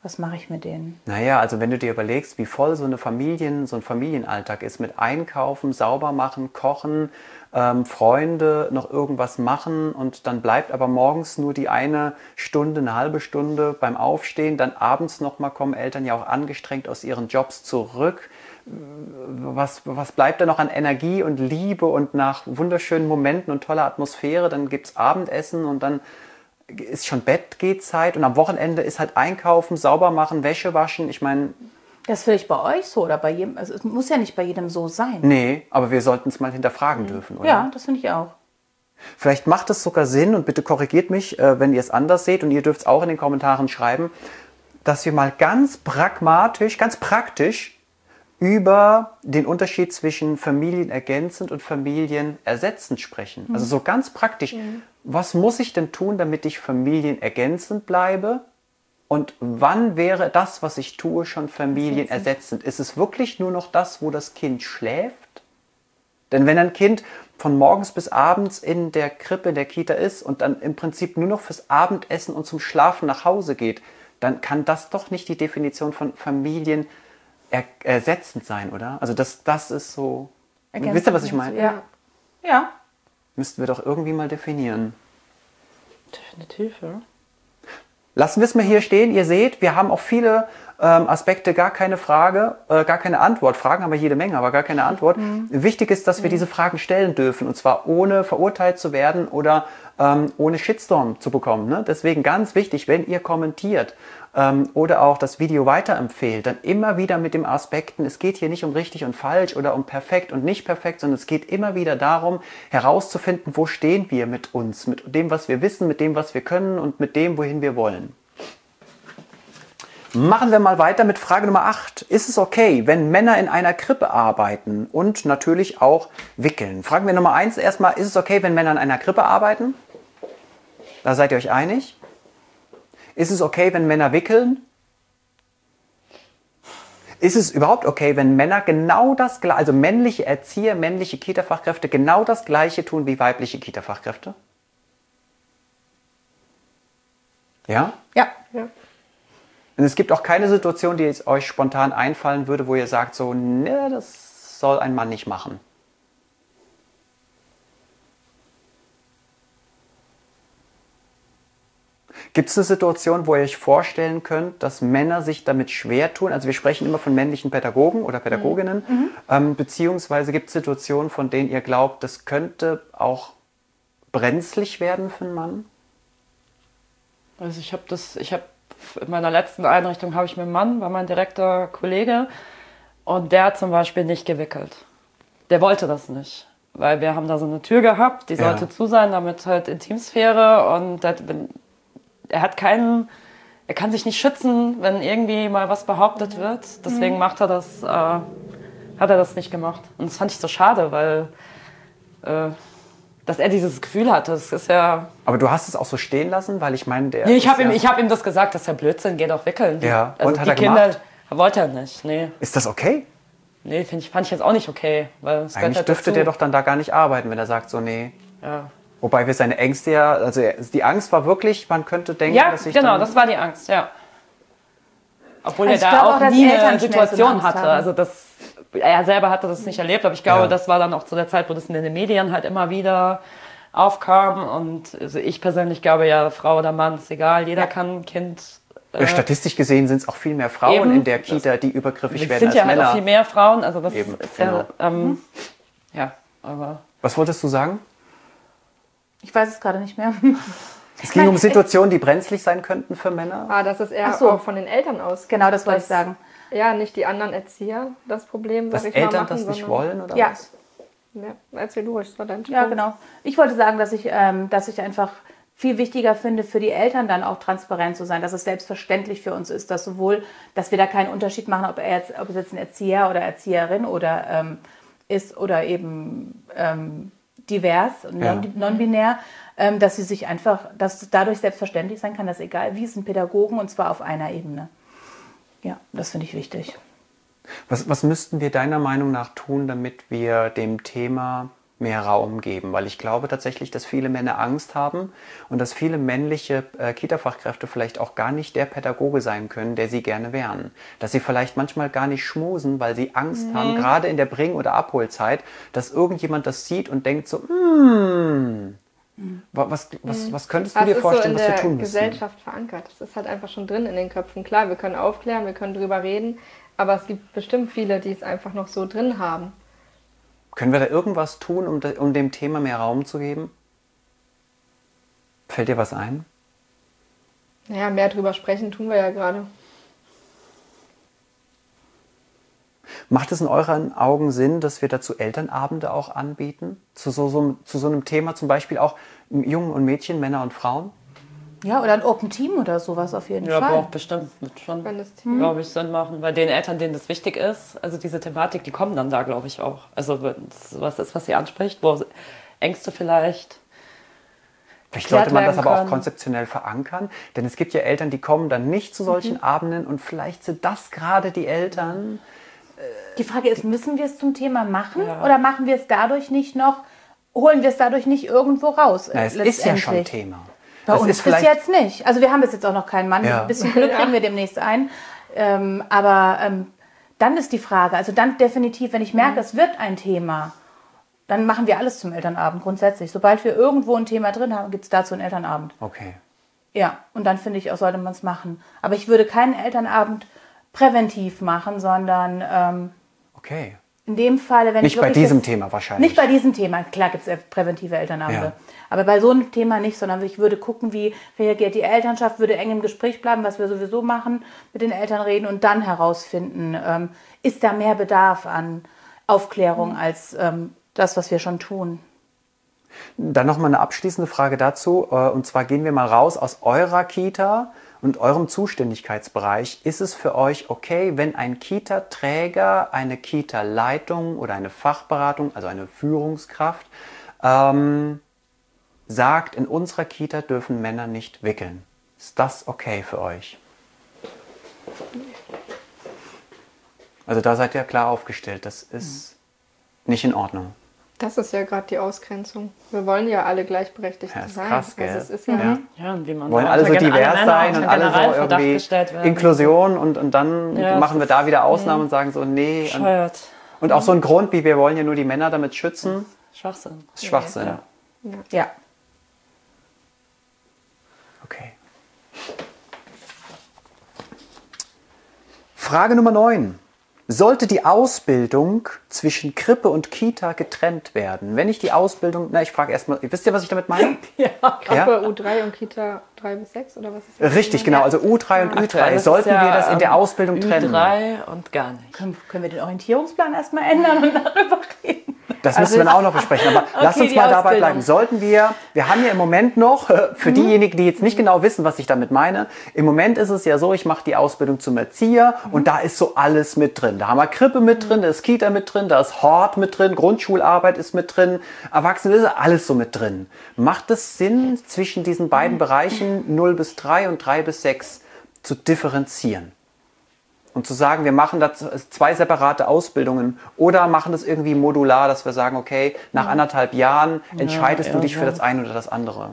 Was mache ich mit denen? Naja, also wenn du dir überlegst, wie voll so ein Familienalltag ist mit Einkaufen, sauber machen, kochen, Freunde noch irgendwas machen und dann bleibt aber morgens nur die eine Stunde, eine halbe Stunde beim Aufstehen, dann abends nochmal kommen Eltern ja auch angestrengt aus ihren Jobs zurück. Was bleibt da noch an Energie und Liebe und nach wunderschönen Momenten und toller Atmosphäre? Dann gibt es Abendessen und dann ist schon Bettgehzeit und am Wochenende ist halt Einkaufen, sauber machen, Wäsche waschen. Ich meine... Das ist vielleicht bei euch so oder bei jedem, also es muss ja nicht bei jedem so sein. Nee, aber wir sollten es mal hinterfragen dürfen, oder? Ja, das finde ich auch. Vielleicht macht es sogar Sinn, und bitte korrigiert mich, wenn ihr es anders seht, und ihr dürft es auch in den Kommentaren schreiben, dass wir mal ganz pragmatisch, ganz praktisch über den Unterschied zwischen familienergänzend und familienersetzend sprechen. Also so ganz praktisch. Was muss ich denn tun, damit ich familienergänzend bleibe? Und wann wäre das, was ich tue, schon familienersetzend? Ist es wirklich nur noch das, wo das Kind schläft? Denn wenn ein Kind von morgens bis abends in der Krippe, in der Kita ist und dann im Prinzip nur noch fürs Abendessen und zum Schlafen nach Hause geht, dann kann das doch nicht die Definition von familienersetzend sein, oder? Also das ist so... Wisst ihr, was ich meine? Ja. Ja. Müssten wir doch irgendwie mal definieren. Definitiv, ja. Lassen wir es mal hier stehen. Ihr seht, wir haben auf viele Aspekte gar keine Frage, gar keine Antwort. Fragen haben wir jede Menge, aber gar keine Antwort. Wichtig ist, dass wir diese Fragen stellen dürfen, und zwar ohne verurteilt zu werden oder ohne Shitstorm zu bekommen. Ne? Deswegen ganz wichtig, wenn ihr kommentiert oder auch das Video weiterempfehlt, dann immer wieder mit dem Aspekten, es geht hier nicht um richtig und falsch oder um perfekt und nicht perfekt, sondern es geht immer wieder darum, herauszufinden, wo stehen wir mit uns, mit dem, was wir wissen, mit dem, was wir können und mit dem, wohin wir wollen. Machen wir mal weiter mit Frage Nummer 8. Ist es okay, wenn Männer in einer Krippe arbeiten und natürlich auch wickeln? Fragen wir Nummer 1 erstmal, ist es okay, wenn Männer in einer Krippe arbeiten? Da seid ihr euch einig? Ist es okay, wenn Männer wickeln? Ist es überhaupt okay, wenn Männer genau das Gleiche, also männliche Erzieher, männliche Kita-Fachkräfte genau das Gleiche tun wie weibliche Kita-Fachkräfte? Ja? Ja. Ja. Und es gibt auch keine Situation, die jetzt euch spontan einfallen würde, wo ihr sagt so, ne, das soll ein Mann nicht machen. Gibt es eine Situation, wo ihr euch vorstellen könnt, dass Männer sich damit schwer tun? Also wir sprechen immer von männlichen Pädagogen oder Pädagoginnen. Beziehungsweise gibt es Situationen, von denen ihr glaubt, das könnte auch brenzlig werden für einen Mann? Also in meiner letzten Einrichtung habe ich mit einem Mann, war mein direkter Kollege, und der hat zum Beispiel nicht gewickelt. Der wollte das nicht, weil wir haben da so eine Tür gehabt, die sollte zu sein, damit halt Intimsphäre, und er kann sich nicht schützen, wenn irgendwie mal was behauptet wird. Deswegen hat er das nicht gemacht. Und das fand ich so schade, weil dass er dieses Gefühl hatte. Das ist ja... Aber du hast es auch so stehen lassen, weil ich meine, der... Nee, ich hab ihm das gesagt, das ist ja Blödsinn, geh doch wickeln. Ja, also und hat die er Kinder gemacht? wollte er nicht, nee. Ist das okay? Nee, fand ich jetzt auch nicht okay. Weil es Eigentlich dürfte der doch dann da gar nicht arbeiten, wenn er sagt so, nee. Ja. Wobei wir seine Ängste ja, also die Angst war wirklich, man könnte denken, Ja, dass ich genau, dann, das war die Angst, ja. Obwohl Also er ich da glaube auch auch, dass nie Eltern eine schnell so eine Situation Angst hatte. haben. Also er selber hatte das nicht erlebt, aber ich glaube, Ja. das war dann auch zu der Zeit, wo das in den Medien halt immer wieder aufkam. Und also ich persönlich glaube ja, Frau oder Mann, ist egal, jeder kann ein Kind... statistisch gesehen sind es auch viel mehr Frauen eben, in der Kita, die übergriffig es werden sind als ja halt Männer. auch viel mehr Frauen, also das Eben, ist genau. ja... ja, aber... Was wolltest du sagen? Ich weiß es gerade nicht mehr. Es ging um Situationen, die brenzlig sein könnten für Männer. Dass es eher Ach so. auch von den Eltern ausgeht. Genau, das wollte ich sagen. Ja, nicht die anderen Erzieher das Problem, Dass sag ich mal, Eltern machen, das nicht sondern- wollen oder Ja. was? Ja, erzähl du, das war dein Ja, Punkt. genau. Ich wollte sagen, dass ich einfach viel wichtiger finde, für die Eltern dann auch transparent zu sein, dass es selbstverständlich für uns ist, dass wir da keinen Unterschied machen, ob es jetzt ein Erzieher oder Erzieherin oder ist oder eben divers und non-binär, dass sie sich einfach, dass dadurch selbstverständlich sein kann, dass egal wie, es sind Pädagogen und zwar auf einer Ebene. Ja, das finde ich wichtig. Was müssten wir deiner Meinung nach tun, damit wir dem Thema mehr Raum geben, weil ich glaube tatsächlich, dass viele Männer Angst haben und dass viele männliche Kita-Fachkräfte vielleicht auch gar nicht der Pädagoge sein können, der sie gerne wären. Dass sie vielleicht manchmal gar nicht schmusen, weil sie Angst haben, gerade in der Bring- oder Abholzeit, dass irgendjemand das sieht und denkt so, was könntest du dir vorstellen, was wir tun müssen? Das ist so in der Gesellschaft verankert. Das ist halt einfach schon drin in den Köpfen. Klar, wir können aufklären, wir können drüber reden, aber es gibt bestimmt viele, die es einfach noch so drin haben. Können wir da irgendwas tun, um dem Thema mehr Raum zu geben? Fällt dir was ein? Naja, mehr drüber sprechen tun wir ja gerade. Macht es in euren Augen Sinn, dass wir dazu Elternabende auch anbieten? Zu so einem Thema zum Beispiel auch Jungen und Mädchen, Männer und Frauen? Ja, oder ein Open Team oder sowas auf jeden Fall. Ja, auch bestimmt wird schon, glaube ich, Sinn machen. Bei den Eltern, denen das wichtig ist, also diese Thematik, die kommen dann da, glaube ich, auch. Also wenn es was ist, was sie anspricht, wo Ängste vielleicht sollte man das aber auch konzeptionell verankern, denn es gibt ja Eltern, die kommen dann nicht zu solchen Abenden und vielleicht sind das gerade die Eltern. Die Frage ist, müssen wir es zum Thema machen oder machen wir es dadurch nicht noch, holen wir es dadurch nicht irgendwo raus? Na, es ist ja schon Thema. Bei uns bis jetzt nicht. Also wir haben bis jetzt auch noch keinen Mann. Ja. Ein bisschen Glück kriegen wir demnächst ein. Aber dann ist die Frage, also dann definitiv, wenn ich merke, es wird ein Thema, dann machen wir alles zum Elternabend grundsätzlich. Sobald wir irgendwo ein Thema drin haben, gibt es dazu einen Elternabend. Okay. Ja, und dann finde ich auch, sollte man es machen. Aber ich würde keinen Elternabend präventiv machen, sondern okay. In dem Fall, wenn nicht bei diesem Thema wahrscheinlich. Nicht bei diesem Thema. Klar gibt es präventive Elternabende. Ja. Aber bei so einem Thema nicht, sondern ich würde gucken, wie reagiert die Elternschaft, würde eng im Gespräch bleiben, was wir sowieso machen, mit den Eltern reden und dann herausfinden, ist da mehr Bedarf an Aufklärung als das, was wir schon tun. Dann nochmal eine abschließende Frage dazu. Und zwar gehen wir mal raus aus eurer Kita und eurem Zuständigkeitsbereich. Ist es für euch okay, wenn ein Kita-Träger, eine Kita-Leitung oder eine Fachberatung, also eine Führungskraft, sagt, in unserer Kita dürfen Männer nicht wickeln? Ist das okay für euch? Also da seid ihr klar aufgestellt. Das ist nicht in Ordnung. Das ist ja gerade die Ausgrenzung. Wir wollen ja alle gleichberechtigt sein. Krass, gell? Also es ist ja, und wie man wollen alle so divers sein und alle so irgendwie Inklusion und dann machen wir da wieder Ausnahmen und sagen so, nee. Und auch so ein Grund, wie wir wollen ja nur die Männer damit schützen. Schwachsinn. Das ist Schwachsinn. Ja. Okay. Frage Nummer 9. Sollte die Ausbildung zwischen Krippe und Kita getrennt werden? Wenn ich die Ausbildung, ich frage erstmal, wisst ihr, was ich damit meine? Krippe U3 und Kita 3 bis 6 oder was ist das? Richtig, genau, also U3 und Ü3. Sollten wir das in der Ausbildung trennen? U3 und gar nicht. Können wir den Orientierungsplan erstmal ändern und darüber reden? Das müssen wir dann auch noch besprechen, aber lass uns mal dabei bleiben. Sollten wir haben ja im Moment noch, für diejenigen, die jetzt nicht genau wissen, was ich damit meine, im Moment ist es ja so, ich mache die Ausbildung zum Erzieher und da ist so alles mit drin. Da haben wir Krippe mit drin, da ist Kita mit drin, da ist Hort mit drin, Grundschularbeit ist mit drin, Erwachsene ist alles so mit drin. Macht es Sinn, zwischen diesen beiden Bereichen 0 bis 3 und 3 bis 6 zu differenzieren? Und zu sagen, wir machen da 2 separate Ausbildungen oder machen das irgendwie modular, dass wir sagen, okay, nach 1,5 Jahren entscheidest du dich für das eine oder das andere.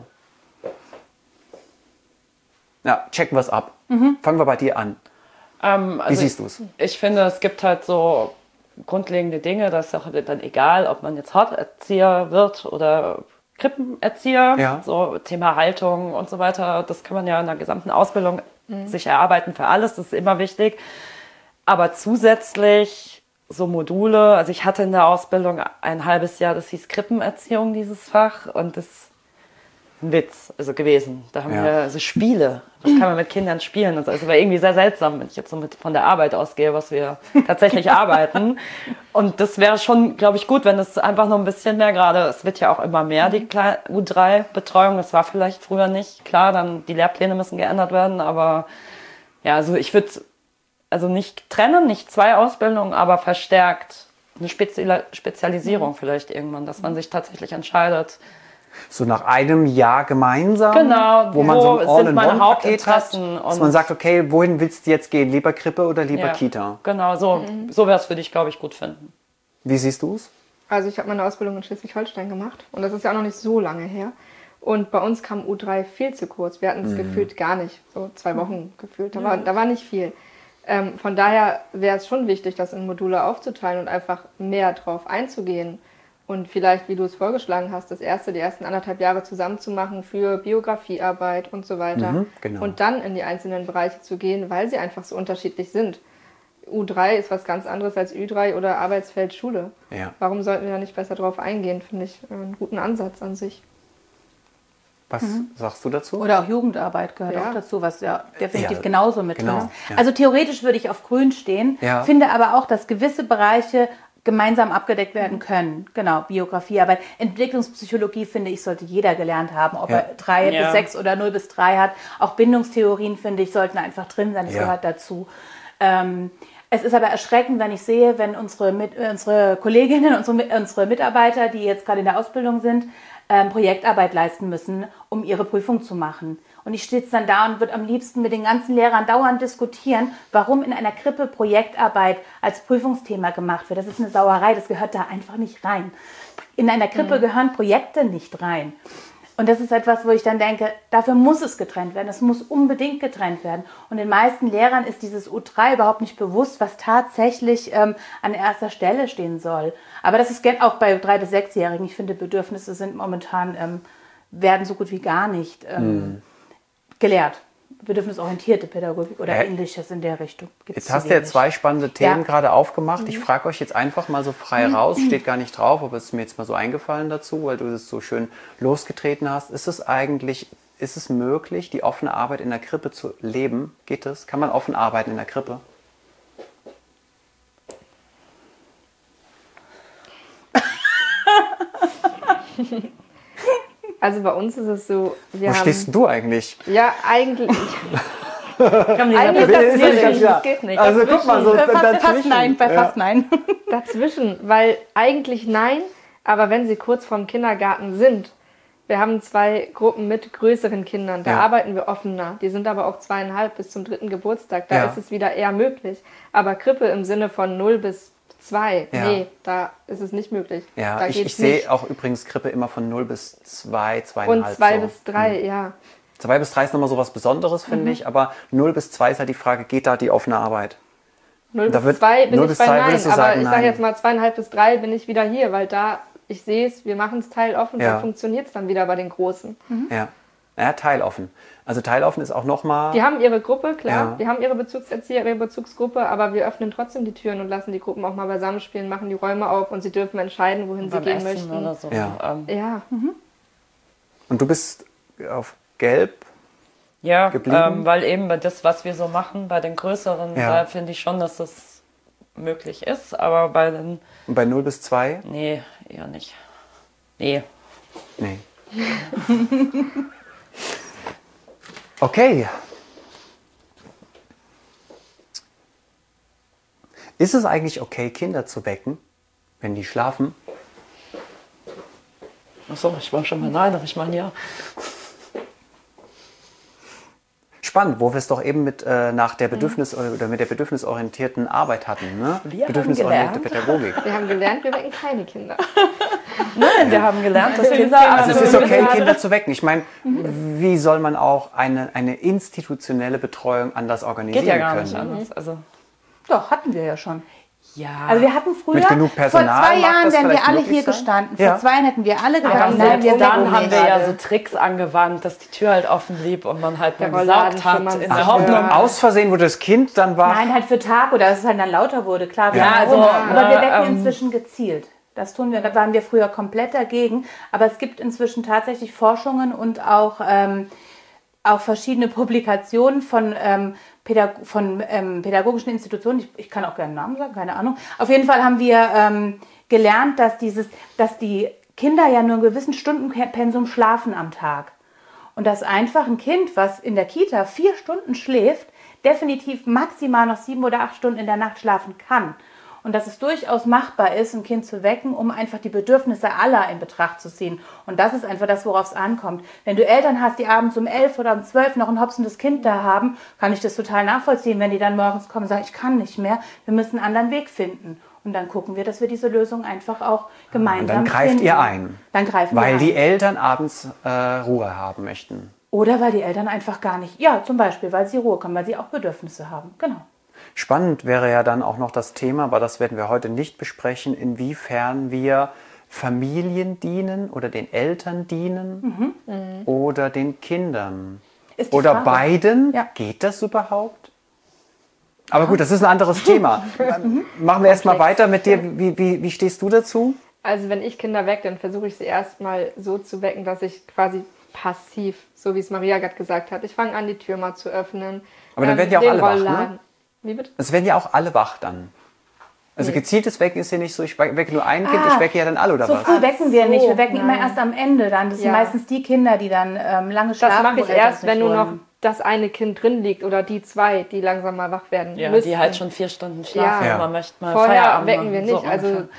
Ja, checken wir es ab. Fangen wir bei dir an. Wie siehst du es? Ich finde, es gibt halt so grundlegende Dinge, das ist auch dann egal, ob man jetzt Horterzieher wird oder Krippenerzieher, so Thema Haltung und so weiter, das kann man ja in der gesamten Ausbildung sich erarbeiten für alles, das ist immer wichtig. Aber zusätzlich so Module, also ich hatte in der Ausbildung ein halbes Jahr, das hieß Krippenerziehung, dieses Fach, und das ist ein Witz gewesen. Da haben wir so Spiele, was kann man mit Kindern spielen? Und so. Also war irgendwie sehr seltsam, wenn ich jetzt so von der Arbeit ausgehe, was wir tatsächlich arbeiten. Und das wäre schon, glaube ich, gut, wenn es einfach noch ein bisschen mehr gerade, es wird ja auch immer mehr, die U3-Betreuung, das war vielleicht früher nicht. Klar, dann die Lehrpläne müssen geändert werden, aber ja, also ich würde nicht trennen, nicht 2 Ausbildungen, aber verstärkt eine Spezialisierung vielleicht irgendwann, dass man sich tatsächlich entscheidet. So nach einem Jahr gemeinsam, genau, wo man so ein All-in-One-Paket hat, und dass man sagt, okay, wohin willst du jetzt gehen? Lieber Krippe oder lieber Kita? Genau, so wäre es für dich, glaube ich, gut finden. Wie siehst du es? Also ich habe meine Ausbildung in Schleswig-Holstein gemacht und das ist ja auch noch nicht so lange her. Und bei uns kam U3 viel zu kurz. Wir hatten es gefühlt gar nicht, so 2 Wochen gefühlt. Da war nicht viel. Von daher wäre es schon wichtig, das in Module aufzuteilen und einfach mehr drauf einzugehen. Und vielleicht, wie du es vorgeschlagen hast, die ersten 1,5 Jahre zusammen zu machen für Biografiearbeit und so weiter. Genau. Und dann in die einzelnen Bereiche zu gehen, weil sie einfach so unterschiedlich sind. U3 ist was ganz anderes als Ü3 oder Arbeitsfeld Schule. Ja. Warum sollten wir da nicht besser drauf eingehen? Finde ich einen guten Ansatz an sich. Was sagst du dazu? Oder auch Jugendarbeit gehört auch dazu, was ja definitiv genauso mit genau, drin ist. ja. Also theoretisch würde ich auf Grün stehen, finde aber auch, dass gewisse Bereiche gemeinsam abgedeckt werden können. Genau, Biografiearbeit. Entwicklungspsychologie, finde ich, sollte jeder gelernt haben, ob er 3 bis 6 oder 0 bis 3 hat. Auch Bindungstheorien, finde ich, sollten einfach drin sein, das gehört dazu. Es ist aber erschreckend, wenn ich sehe, wenn unsere Kolleginnen, unsere Mitarbeiter, die jetzt gerade in der Ausbildung sind, Projektarbeit leisten müssen, um ihre Prüfung zu machen. Und ich sitze dann da und würde am liebsten mit den ganzen Lehrern dauernd diskutieren, warum in einer Krippe Projektarbeit als Prüfungsthema gemacht wird. Das ist eine Sauerei, das gehört da einfach nicht rein. In einer Krippe gehören Projekte nicht rein. Und das ist etwas, wo ich dann denke, dafür muss es getrennt werden. Es muss unbedingt getrennt werden. Und den meisten Lehrern ist dieses U3 überhaupt nicht bewusst, was tatsächlich an erster Stelle stehen soll. Aber das ist auch bei 3- bis 6-Jährigen. Ich finde, Bedürfnisse sind momentan, werden so gut wie gar nicht gelehrt. Bedürfnisorientierte Pädagogik oder Ähnliches in der Richtung. Jetzt hast du ja 2 spannende Themen gerade aufgemacht. Ich frage euch jetzt einfach mal so frei raus, steht gar nicht drauf, aber es ist mir jetzt mal so eingefallen dazu, weil du das so schön losgetreten hast. Ist es möglich, die offene Arbeit in der Krippe zu leben? Geht das? Kann man offen arbeiten in der Krippe? Also bei uns ist es so, Wo stehst du eigentlich? Ja, eigentlich. Das geht nicht. Also guck mal, so fast nein. Dazwischen, weil eigentlich nein, aber wenn sie kurz vorm Kindergarten sind, wir haben 2 Gruppen mit größeren Kindern, da arbeiten wir offener. Die sind aber auch 2,5 bis zum 3. Geburtstag, da ist es wieder eher möglich. Aber Krippe im Sinne von 0 bis 2, nee, da ist es nicht möglich. Ja, ich sehe auch übrigens Krippe immer von 0 bis 2, 2,5. Und 2 bis 3, ja. 2 bis 3 ist nochmal so was Besonderes, finde ich, aber 0 bis 2 ist halt die Frage, geht da die offene Arbeit? 0 bis 2 bin ich bei Nein, aber ich sage jetzt mal 2,5 bis 3 bin ich wieder hier, weil da, ich sehe es, wir machen es teiloffen, da funktioniert es dann wieder bei den Großen. Ja, teiloffen. Also teiloffen ist auch nochmal... Die haben ihre Gruppe, klar, die haben ihre Bezugserzieher, ihre Bezugsgruppe, aber wir öffnen trotzdem die Türen und lassen die Gruppen auch mal beisammen spielen, machen die Räume auf und sie dürfen entscheiden, wohin sie gehen möchten. Oder so. Und du bist auf Gelb geblieben? Weil eben bei das, was wir so machen, bei den Größeren, da finde ich schon, dass das möglich ist, aber bei den... Und bei 0 bis 2? Nee, eher nicht. Nee. Okay. Ist es eigentlich okay, Kinder zu wecken, wenn die schlafen? Achso, ich war schon mal nein, aber ich meine ja. Spannend, wo wir es doch eben mit nach der mit der bedürfnisorientierten Arbeit hatten, ne? Bedürfnisorientierte Pädagogik. Wir haben gelernt, wir wecken keine Kinder. Nein, wir haben gelernt, dass Kinder... Also es ist okay, Kinder zu wecken. Ich meine, wie soll man auch eine institutionelle Betreuung anders organisieren Geht ja gar können? nicht anders. Also, Doch, hatten wir ja schon. ja. Also wir hatten früher, Mit genug Personal vor 2 mag Jahren das wären wir vielleicht alle möglich hier sein? gestanden. Ja. Vor 2 Jahren hätten wir alle gesagt, Aber nein, wir dann wecken haben nicht. wir ja so Tricks angewandt, dass die Tür halt offen blieb und man halt mal Rollladen gesagt hat, schon mal in Ach, der Hoffnung. Hoffnung. Aus Versehen wurde das Kind dann wach. Nein, halt für Tag oder dass es halt dann lauter wurde. Klar, wir Ja, haben also, aber wir wecken ne, inzwischen gezielt. Das tun wir, da waren wir früher komplett dagegen. Aber es gibt inzwischen tatsächlich Forschungen und auch verschiedene Publikationen von pädagogischen Institutionen. Ich kann auch gerne Namen sagen, keine Ahnung. Auf jeden Fall haben wir gelernt, dass die Kinder ja nur einen gewissen Stundenpensum schlafen am Tag. Und dass einfach ein Kind, was in der Kita 4 Stunden schläft, definitiv maximal noch 7 oder 8 Stunden in der Nacht schlafen kann. Und dass es durchaus machbar ist, ein Kind zu wecken, um einfach die Bedürfnisse aller in Betracht zu ziehen. Und das ist einfach das, worauf es ankommt. Wenn du Eltern hast, die abends um 11 oder um 12 noch ein hopsendes Kind da haben, kann ich das total nachvollziehen, wenn die dann morgens kommen und sagen, ich kann nicht mehr, wir müssen einen anderen Weg finden. Und dann gucken wir, dass wir diese Lösung einfach auch gemeinsam finden. Und dann greift ihr ein. Dann greifen wir ein. Weil die Eltern abends Ruhe haben möchten. Oder weil die Eltern einfach gar nicht, ja, zum Beispiel, weil sie Ruhe kommen, weil sie auch Bedürfnisse haben. Genau. Spannend wäre ja dann auch noch das Thema, aber das werden wir heute nicht besprechen, inwiefern wir Familien dienen oder den Eltern dienen oder den Kindern. Ist die Oder Frage. beiden. Ja. Geht das überhaupt? Aber gut, das ist ein anderes Thema. Machen wir erstmal weiter mit dir. Wie stehst du dazu? Also wenn ich Kinder wecke, dann versuche ich sie erstmal so zu wecken, dass ich quasi passiv, so wie es Maria gerade gesagt hat, ich fange an, die Tür mal zu öffnen. Aber dann werden ja auch den alle wach, Rollladen. ne? Wie bitte? Es werden ja auch alle wach dann. Also gezieltes Wecken ist ja nicht so, ich wecke nur ein Kind, ich wecke ja dann alle, oder So was? früh wecken wir nicht. Wir wecken nein. immer erst am Ende dann. Das sind Ja. meistens die Kinder, die dann lange schlafen. Das mache wo ich Eltern erst, nicht wenn nur noch wollen. das eine Kind drin liegt oder die zwei, die langsam mal wach werden Ja, müssen. die halt schon 4 Stunden schlafen. Ja. Man möchte mal Vorher Feierabend wecken wir machen, nicht. so Also ungefähr.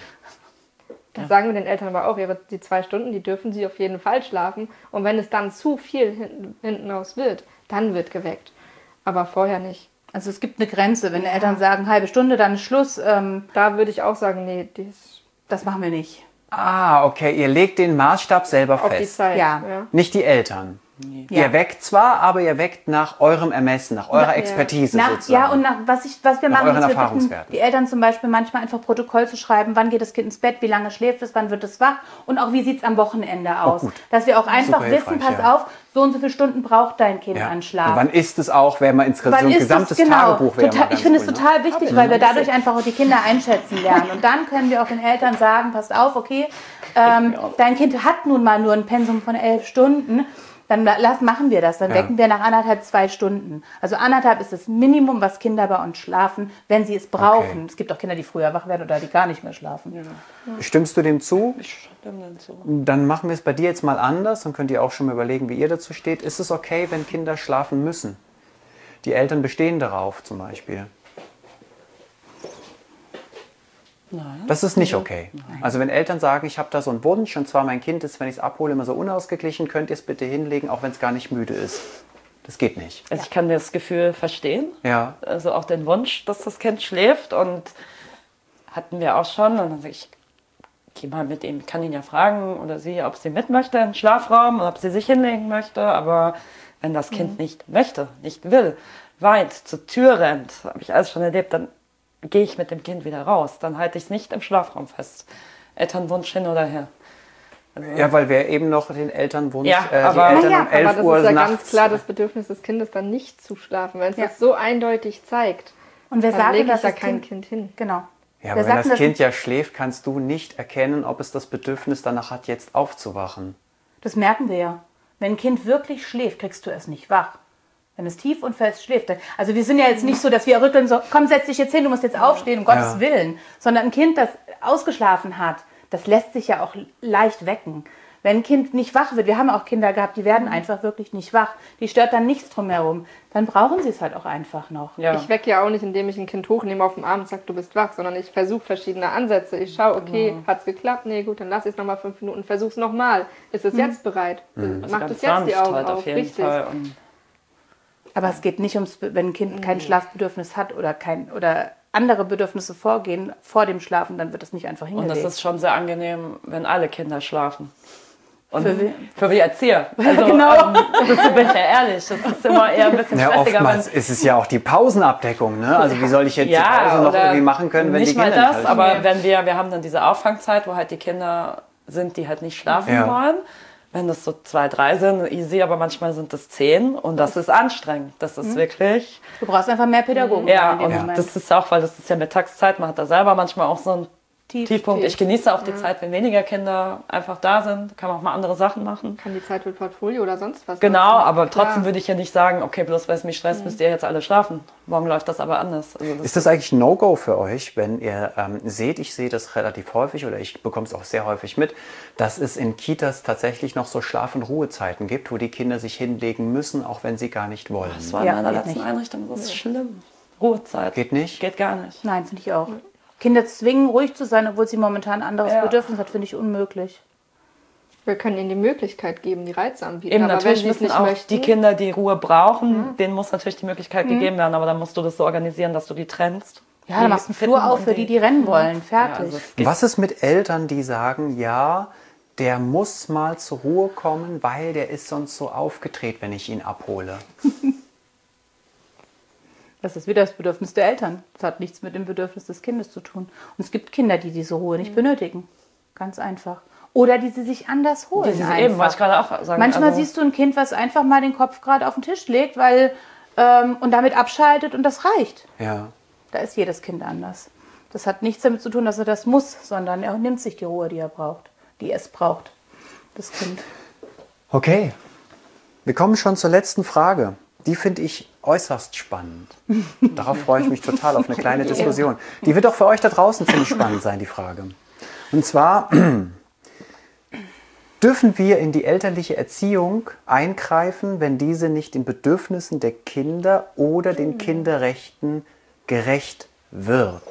das sagen wir den Eltern aber auch. Die 2 Stunden, die dürfen sie auf jeden Fall schlafen. Und wenn es dann zu viel hinten raus wird, dann wird geweckt. Aber vorher nicht. Also es gibt eine Grenze. Wenn Eltern sagen, halbe Stunde, dann ist Schluss. Da würde ich auch sagen, nee, Das machen wir nicht. Ah, okay, ihr legt den Maßstab selber auf die fest. Zeit. Ja. Nicht die Eltern. Ja. Ihr weckt zwar, aber ihr weckt nach eurem Ermessen, nach eurer Expertise sozusagen. Ja, und was wir Nach machen, euren ist, wir bitten Erfahrungswerten. die Eltern zum Beispiel manchmal einfach Protokoll zu schreiben, wann geht das Kind ins Bett, wie lange schläft es, wann wird es wach und auch wie sieht es am Wochenende aus. gut. Dass wir auch einfach Super wissen, hilfreich, pass ja. auf, so und so viele Stunden braucht dein Kind Ja. an Schlaf. Und wann ist es auch, wenn man ins so Wann ein ist gesamtes es? Genau. Tagebuch wäre? Total, ich finde es total wichtig, weil wir dadurch einfach auch die Kinder einschätzen lernen. Und dann können wir auch den Eltern sagen, passt auf, okay, dein Kind hat nun mal nur ein Pensum von 11 Stunden. Dann machen wir das. Dann wecken wir nach 1,5, 2 Stunden. Also 1,5 ist das Minimum, was Kinder bei uns schlafen, wenn sie es brauchen. Okay. Es gibt auch Kinder, die früher wach werden oder die gar nicht mehr schlafen. Stimmst du dem zu? Ich stimme dazu. Dann machen wir es bei dir jetzt mal anders und könnt ihr auch schon mal überlegen, wie ihr dazu steht. Ist es okay, wenn Kinder schlafen müssen? Die Eltern bestehen darauf zum Beispiel. Nein. Das ist nicht okay. Also wenn Eltern sagen, ich habe da so einen Wunsch und zwar mein Kind ist, wenn ich es abhole, immer so unausgeglichen, könnt ihr es bitte hinlegen, auch wenn es gar nicht müde ist. Das geht nicht. Also ich kann das Gefühl verstehen. Ja. Also auch den Wunsch, dass das Kind schläft. Und hatten wir auch schon. Und dann sage ich, geh mal mit ihm, kann ihn ja fragen oder sie, ob sie mit möchte in den Schlafraum oder ob sie sich hinlegen möchte. Aber wenn das Kind nicht möchte, nicht will, weint, zur Tür rennt, habe ich alles schon erlebt, dann gehe ich mit dem Kind wieder raus. Dann halte ich es nicht im Schlafraum fest. Elternwunsch hin oder her. Also, Ja, weil wir eben noch den Elternwunsch, Ja, die aber- Eltern Naja, um 11 Aber das Uhr ist ja nachts. ganz klar das Bedürfnis des Kindes, dann nicht zu schlafen. Wenn es Ja. das so eindeutig zeigt, Und wir dann sagen, lege ich dass da das kein Kind hin. Genau. Ja, wir aber wenn sagten, das Kind ja schläft, kannst du nicht erkennen, ob es das Bedürfnis danach hat, jetzt aufzuwachen. Das merken wir ja. Wenn ein Kind wirklich schläft, kriegst du es nicht wach. Wenn es tief und fest schläft. Also wir sind ja jetzt nicht so, dass wir rütteln so, komm, setz dich jetzt hin, du musst jetzt aufstehen, um Gottes Willen. Sondern ein Kind, das ausgeschlafen hat, das lässt sich ja auch leicht wecken. Wenn ein Kind nicht wach wird, wir haben auch Kinder gehabt, die werden einfach wirklich nicht wach. Die stört dann nichts drumherum. Dann brauchen sie es halt auch einfach noch. ja. Ich wecke ja auch nicht, indem ich ein Kind hochnehme auf dem Arm und sage, du bist wach, sondern ich versuche verschiedene Ansätze. Ich schaue, okay, hat's geklappt? Nee, gut, dann lass ich es nochmal 5 Minuten, versuch's nochmal. Ist es jetzt bereit? Also Macht ganz es jetzt die sanft Augen halt auf? auf jeden Richtig. Fall. Und Aber es geht nicht ums, wenn ein Kind kein Schlafbedürfnis hat oder andere Bedürfnisse vorgehen vor dem Schlafen, dann wird es nicht einfach Und hingelegt. das ist schon sehr angenehm, wenn alle Kinder schlafen. Und Für wen? für die Erzieher. Also, genau. das bin ich ja ehrlich. Das ist immer eher ein bisschen Ja, stressiger. oftmals ist es ja auch die Pausenabdeckung. Ne? Also wie soll ich jetzt die Pause noch oder irgendwie machen können, wenn nicht die mal Kinder das, nicht aber halten? wenn wir haben dann diese Auffangzeit, wo halt die Kinder sind, die halt nicht schlafen Ja. wollen. Wenn das so 2, 3 sind, easy, aber manchmal sind das 10 und das ist anstrengend. Das ist wirklich, Du brauchst einfach mehr Pädagogen. ja, in dem und Moment. das ist auch, weil das ist ja Mittagszeit, man hat da selber manchmal auch so einen Tiefpunkt. Ich genieße auch die Zeit, wenn weniger Kinder einfach da sind, kann man auch mal andere Sachen machen. Kann die Zeit für Portfolio oder sonst was Genau, nutzen. aber Klar. trotzdem würde ich ja nicht sagen, okay, bloß weil es mich stresst, müsst ihr jetzt alle schlafen. Morgen läuft das aber anders. Also das Ist das eigentlich ein No-Go für euch, wenn ihr seht, ich sehe das relativ häufig oder ich bekomme es auch sehr häufig mit, dass es in Kitas tatsächlich noch so Schlaf- und Ruhezeiten gibt, wo die Kinder sich hinlegen müssen, auch wenn sie gar nicht wollen. Das war in Ja, meiner geht letzten nicht. Einrichtung, das ist schlimm. Ruhezeit. Geht nicht? Geht gar nicht. Nein, finde ich auch. Kinder zwingen, ruhig zu sein, obwohl sie momentan ein anderes Ja. Bedürfnis hat, finde ich unmöglich. Wir können ihnen die Möglichkeit geben, die Reize anbieten. Eben, aber natürlich wenn sie es müssen nicht auch möchten, die Kinder, die Ruhe brauchen, denen muss natürlich die Möglichkeit gegeben werden, aber dann musst du das so organisieren, dass du die trennst. Ja, dann machst du einen Flur auf für die, die rennen wollen. Fertig. Ja, also Was ist mit Eltern, die sagen, ja, der muss mal zur Ruhe kommen, weil der ist sonst so aufgedreht, wenn ich ihn abhole? Das ist wieder das Bedürfnis der Eltern. Das hat nichts mit dem Bedürfnis des Kindes zu tun. Und es gibt Kinder, die diese Ruhe nicht benötigen. Ganz einfach. Oder die sie sich anders holen. Eben, wollte ich gerade auch sagen. Manchmal siehst du ein Kind, was einfach mal den Kopf gerade auf den Tisch legt, und damit abschaltet und das reicht. Ja. Da ist jedes Kind anders. Das hat nichts damit zu tun, dass er das muss, sondern er nimmt sich die Ruhe, die es braucht, das Kind. Okay, wir kommen schon zur letzten Frage. Die finde ich äußerst spannend. Darauf freue ich mich total auf eine kleine Diskussion. Die wird auch für euch da draußen ziemlich spannend sein, die Frage. Und zwar, dürfen wir in die elterliche Erziehung eingreifen, wenn diese nicht den Bedürfnissen der Kinder oder den Kinderrechten gerecht wird?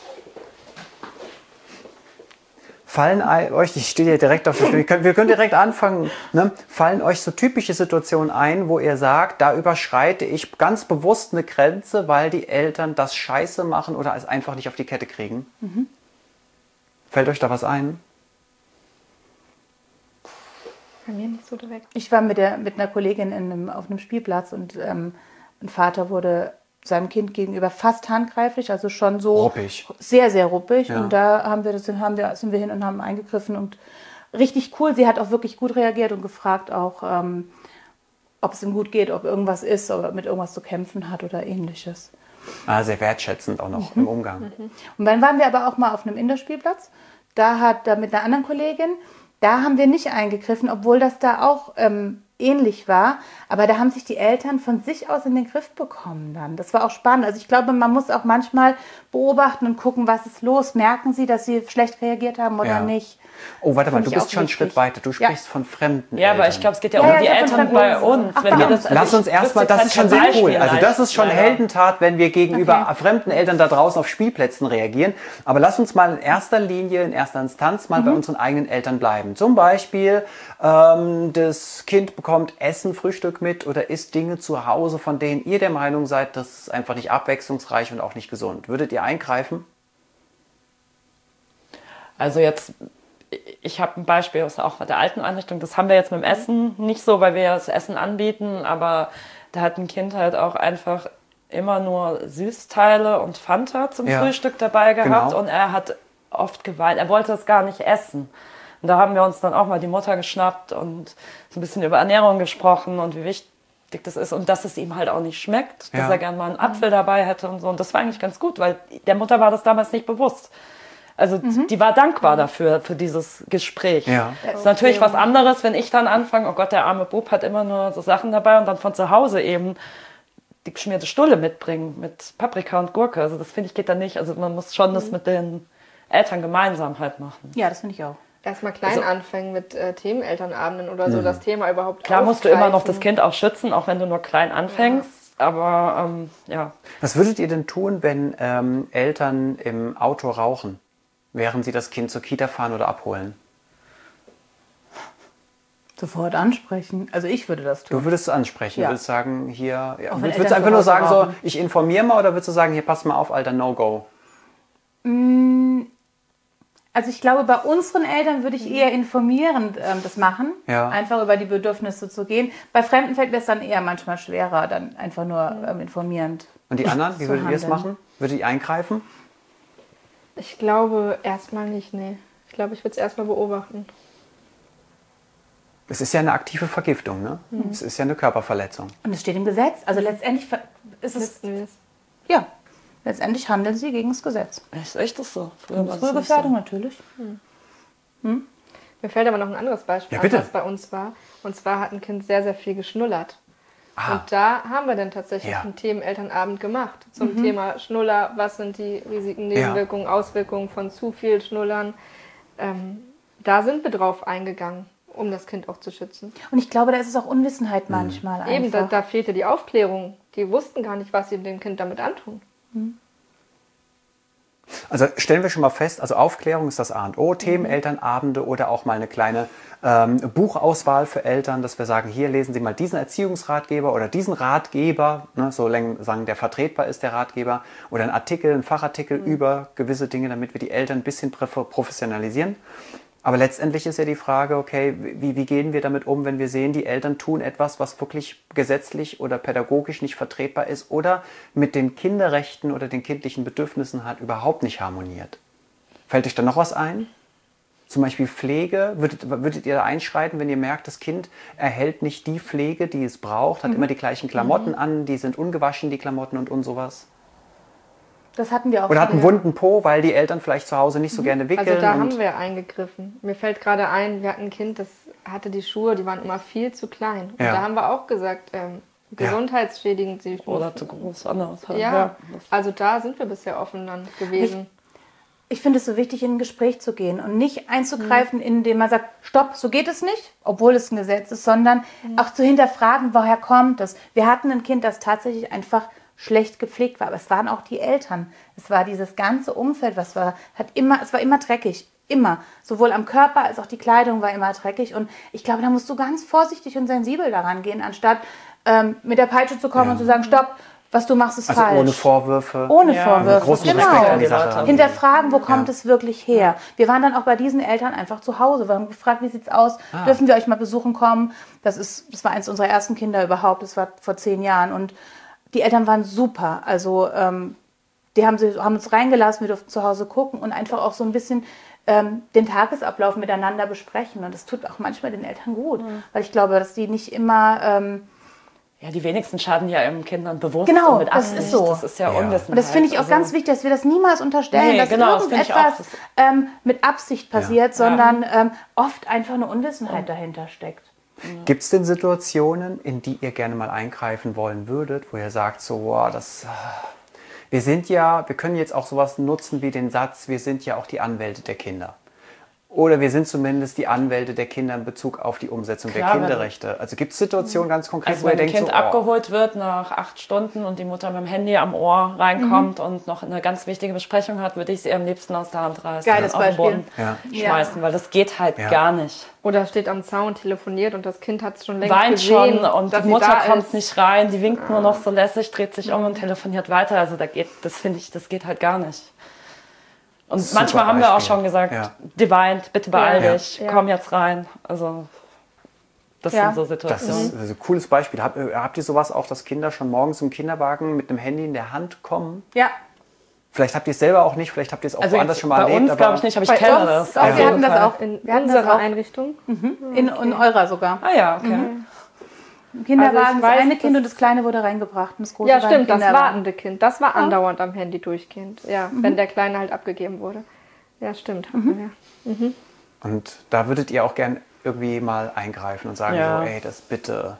Fallen euch, ich stehe hier direkt auf der Stimme, wir können direkt anfangen, ne? Fallen euch so typische Situationen ein, wo ihr sagt, da überschreite ich ganz bewusst eine Grenze, weil die Eltern das scheiße machen oder es einfach nicht auf die Kette kriegen? Mhm. Fällt euch da was ein? Bei mir nicht so direkt. Ich war mit einer Kollegin auf einem Spielplatz und ein Vater wurde seinem Kind gegenüber fast handgreiflich, also schon so ruppig. Sehr, sehr ruppig. Ja. Und da sind wir hin und haben eingegriffen und richtig cool. Sie hat auch wirklich gut reagiert und gefragt auch, ob es ihm gut geht, ob irgendwas ist, ob er mit irgendwas zu kämpfen hat oder ähnliches. Sehr wertschätzend auch noch im Umgang. Und dann waren wir aber auch mal auf einem Indoor-Spielplatz. Da mit einer anderen Kollegin, da haben wir nicht eingegriffen, obwohl das da auch ähnlich war. Aber da haben sich die Eltern von sich aus in den Griff bekommen dann. Das war auch spannend. Also ich glaube, man muss auch manchmal beobachten und gucken, was ist los. Merken sie, dass sie schlecht reagiert haben oder nicht? Oh, warte mal, du bist schon einen Schritt weiter. Du sprichst von fremden Eltern. Ja, aber ich glaube, es geht ja um die Eltern bei uns. Ach, wenn wir das, Lass uns erstmal, das ist schon sehr cool. Also das ist schon Heldentat, wenn wir gegenüber fremden Eltern da draußen auf Spielplätzen reagieren. Aber lass uns mal in erster Linie, in erster Instanz mal bei unseren eigenen Eltern bleiben. Zum Beispiel, das Kind bekommt Essen, Frühstück mit oder isst Dinge zu Hause, von denen ihr der Meinung seid, das ist einfach nicht abwechslungsreich und auch nicht gesund. Würdet ihr eingreifen? Also jetzt, ich habe ein Beispiel aus auch der alten Einrichtung. Das haben wir jetzt mit dem Essen nicht so, weil wir ja das Essen anbieten. Aber da hat ein Kind halt auch einfach immer nur Süßteile und Fanta zum Frühstück dabei gehabt. Genau. Und er hat oft geweint. Er wollte es gar nicht essen. Und da haben wir uns dann auch mal die Mutter geschnappt und so ein bisschen über Ernährung gesprochen und wie wichtig das ist. Und dass es ihm halt auch nicht schmeckt. Dass er gerne mal einen Apfel dabei hätte und so. Und das war eigentlich ganz gut, weil der Mutter war das damals nicht bewusst. Also die war dankbar dafür, für dieses Gespräch. Ja. Das ist natürlich was anderes, wenn ich dann anfange, oh Gott, der arme Bub hat immer nur so Sachen dabei und dann von zu Hause eben die geschmierte Stulle mitbringen mit Paprika und Gurke. Also das finde ich geht dann nicht. Also man muss schon das mit den Eltern gemeinsam halt machen. Ja, das finde ich auch. Erstmal klein anfangen mit Themenelternabenden oder so, das Thema überhaupt klar musst du immer noch das Kind auch schützen, auch wenn du nur klein anfängst. Ja. Aber ja. Was würdet ihr denn tun, wenn Eltern im Auto rauchen, während sie das Kind zur Kita fahren oder abholen? Sofort ansprechen. Also ich würde das tun. Du würdest es ansprechen. Du würdest sagen, hier... Ja. Würdest du einfach nur sagen, so, ich informiere mal, oder würdest du sagen, hier, pass mal auf, Alter, No-Go? Also ich glaube, bei unseren Eltern würde ich eher informierend das machen. Ja. Einfach über die Bedürfnisse zu gehen. Bei Fremden fällt mir es dann eher manchmal schwerer, dann einfach nur informierend. Und die anderen, wie würdet ihr es machen? Würdet ihr eingreifen? Ich glaube erstmal nicht, nee. Ich glaube, ich würde es erstmal beobachten. Es ist ja eine aktive Vergiftung, ne? Es ist ja eine Körperverletzung. Und es steht im Gesetz. Also letztendlich ist es... Ja, letztendlich handeln sie gegen das Gesetz. Ist echt das so? Frühe Gefährdung natürlich. Mir fällt aber noch ein anderes Beispiel an, was bei uns war. Und zwar hat ein Kind sehr, sehr viel geschnullert. Und da haben wir dann tatsächlich einen Themenelternabend gemacht zum Thema Schnuller. Was sind die Risiken, Nebenwirkungen, Auswirkungen von zu viel Schnullern? Da sind wir drauf eingegangen, um das Kind auch zu schützen. Und ich glaube, da ist es auch Unwissenheit manchmal einfach. Eben, da fehlte die Aufklärung. Die wussten gar nicht, was sie dem Kind damit antun. Also stellen wir schon mal fest, also Aufklärung ist das A und O, Themen, Elternabende oder auch mal eine kleine Buchauswahl für Eltern, dass wir sagen, hier lesen Sie mal diesen Erziehungsratgeber oder diesen Ratgeber, ne, so sagen, der vertretbar ist, der Ratgeber, oder ein Artikel, ein Fachartikel über gewisse Dinge, damit wir die Eltern ein bisschen professionalisieren. Aber letztendlich ist ja die Frage, okay, wie gehen wir damit um, wenn wir sehen, die Eltern tun etwas, was wirklich gesetzlich oder pädagogisch nicht vertretbar ist oder mit den Kinderrechten oder den kindlichen Bedürfnissen halt überhaupt nicht harmoniert. Fällt euch da noch was ein? Zum Beispiel Pflege. Würdet ihr da einschreiten, wenn ihr merkt, das Kind erhält nicht die Pflege, die es braucht, hat immer die gleichen Klamotten an, die sind ungewaschen, die Klamotten und sowas? Das hatten wir auch. Oder hat einen wunden Po, weil die Eltern vielleicht zu Hause nicht so gerne wickeln. Also da haben wir eingegriffen. Mir fällt gerade ein, wir hatten ein Kind, das hatte die Schuhe, die waren immer viel zu klein. Und da haben wir auch gesagt, gesundheitsschädigend. Oder zu groß, anders. Ja, also da sind wir bisher offen dann gewesen. Ich finde es so wichtig, in ein Gespräch zu gehen und nicht einzugreifen, indem man sagt, stopp, so geht es nicht, obwohl es ein Gesetz ist, sondern auch zu hinterfragen, woher kommt es. Wir hatten ein Kind, das tatsächlich einfach schlecht gepflegt war, aber es waren auch die Eltern. Es war dieses ganze Umfeld, es war immer dreckig, immer. Sowohl am Körper als auch die Kleidung war immer dreckig und ich glaube, da musst du ganz vorsichtig und sensibel daran gehen, anstatt mit der Peitsche zu kommen und zu sagen, stopp, was du machst, ist falsch. Also ohne Vorwürfe. Ohne Vorwürfe, großen genau. Respekt an die Sache. Hinterfragen, wo kommt es wirklich her? Wir waren dann auch bei diesen Eltern einfach zu Hause. Wir haben gefragt, wie sieht's aus? Dürfen wir euch mal besuchen kommen? Das war eins unserer ersten Kinder überhaupt. Das war vor 10 Jahren. Und die Eltern waren super. Also die haben uns reingelassen, wir durften zu Hause gucken und einfach auch so ein bisschen den Tagesablauf miteinander besprechen. Und das tut auch manchmal den Eltern gut. Weil ich glaube, dass die nicht immer... die wenigsten schaden ja ihren Kindern bewusst. Genau, und mit das ist so. Das ist ja Unwissenheit. Und das finde ich auch ganz wichtig, dass wir das niemals unterstellen, dass irgendetwas mit Absicht passiert, sondern oft einfach eine Unwissenheit dahinter steckt. Gibt es denn Situationen, in die ihr gerne mal eingreifen wollen würdet, wo ihr sagt, so, wow, wir können jetzt auch sowas nutzen wie den Satz, wir sind ja auch die Anwälte der Kinder. Oder wir sind zumindest die Anwälte der Kinder in Bezug auf die Umsetzung der Kinderrechte. Also gibt es Situationen ganz konkret, also wo ihr wenn ein denkt, Kind abgeholt wird nach 8 Stunden und die Mutter mit dem Handy am Ohr reinkommt und noch eine ganz wichtige Besprechung hat, würde ich sie am liebsten aus der Hand reißen. Geiles und auf den Boden Beispiel. schmeißen, weil das geht halt gar nicht. Oder steht am Zaun, telefoniert und das Kind hat es schon längst Weint gesehen, schon und die Mutter kommt nicht rein, die winkt nur noch so lässig, dreht sich um und telefoniert weiter. Also das geht halt gar nicht. Und Super manchmal haben wir auch Beispiel. schon gesagt, die weint, bitte beeil dich, komm jetzt rein. Also das sind so Situationen. Das ist ein cooles Beispiel. Habt ihr sowas auch, dass Kinder schon morgens im Kinderwagen mit dem Handy in der Hand kommen? Ja. Vielleicht habt ihr es selber auch nicht, vielleicht habt ihr es auch woanders schon mal erlebt. Bei uns glaube ich nicht, aber ich Bei kenne uns, das. wir hatten das auch In unserer Einrichtung. in eurer sogar. Ah ja, okay. Im Kinderwagen, Also ich weiß, das eine Kind und das Kleine wurde reingebracht. Und das große Ja, war stimmt, im das Kinderwagen. wartende Kind. Das war andauernd am Handy durchgehend. Ja, wenn der Kleine halt abgegeben wurde. Ja, stimmt. Ja. Und da würdet ihr auch gern irgendwie mal eingreifen und sagen so, ey, das bitte.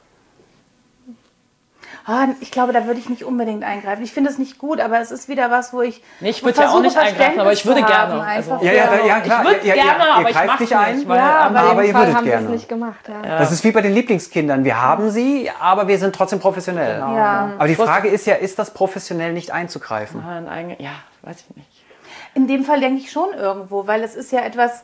Ich glaube, da würde ich nicht unbedingt eingreifen. Ich finde es nicht gut, aber es ist wieder was, wo ich Ich würde ja auch nicht eingreifen, aber ich würde gerne. Also, klar. Ich würde gerne, aber ich greift mache nicht ein. nicht. Weil aber ihr würdet haben wir es gerne. nicht gemacht. Ja. Das ist wie bei den Lieblingskindern. Wir haben sie, aber wir sind trotzdem professionell. Genau. Ja. Aber die Frage ist ja, ist das professionell nicht einzugreifen? Ja, weiß ich nicht. In dem Fall denke ich schon irgendwo, weil es ist ja etwas,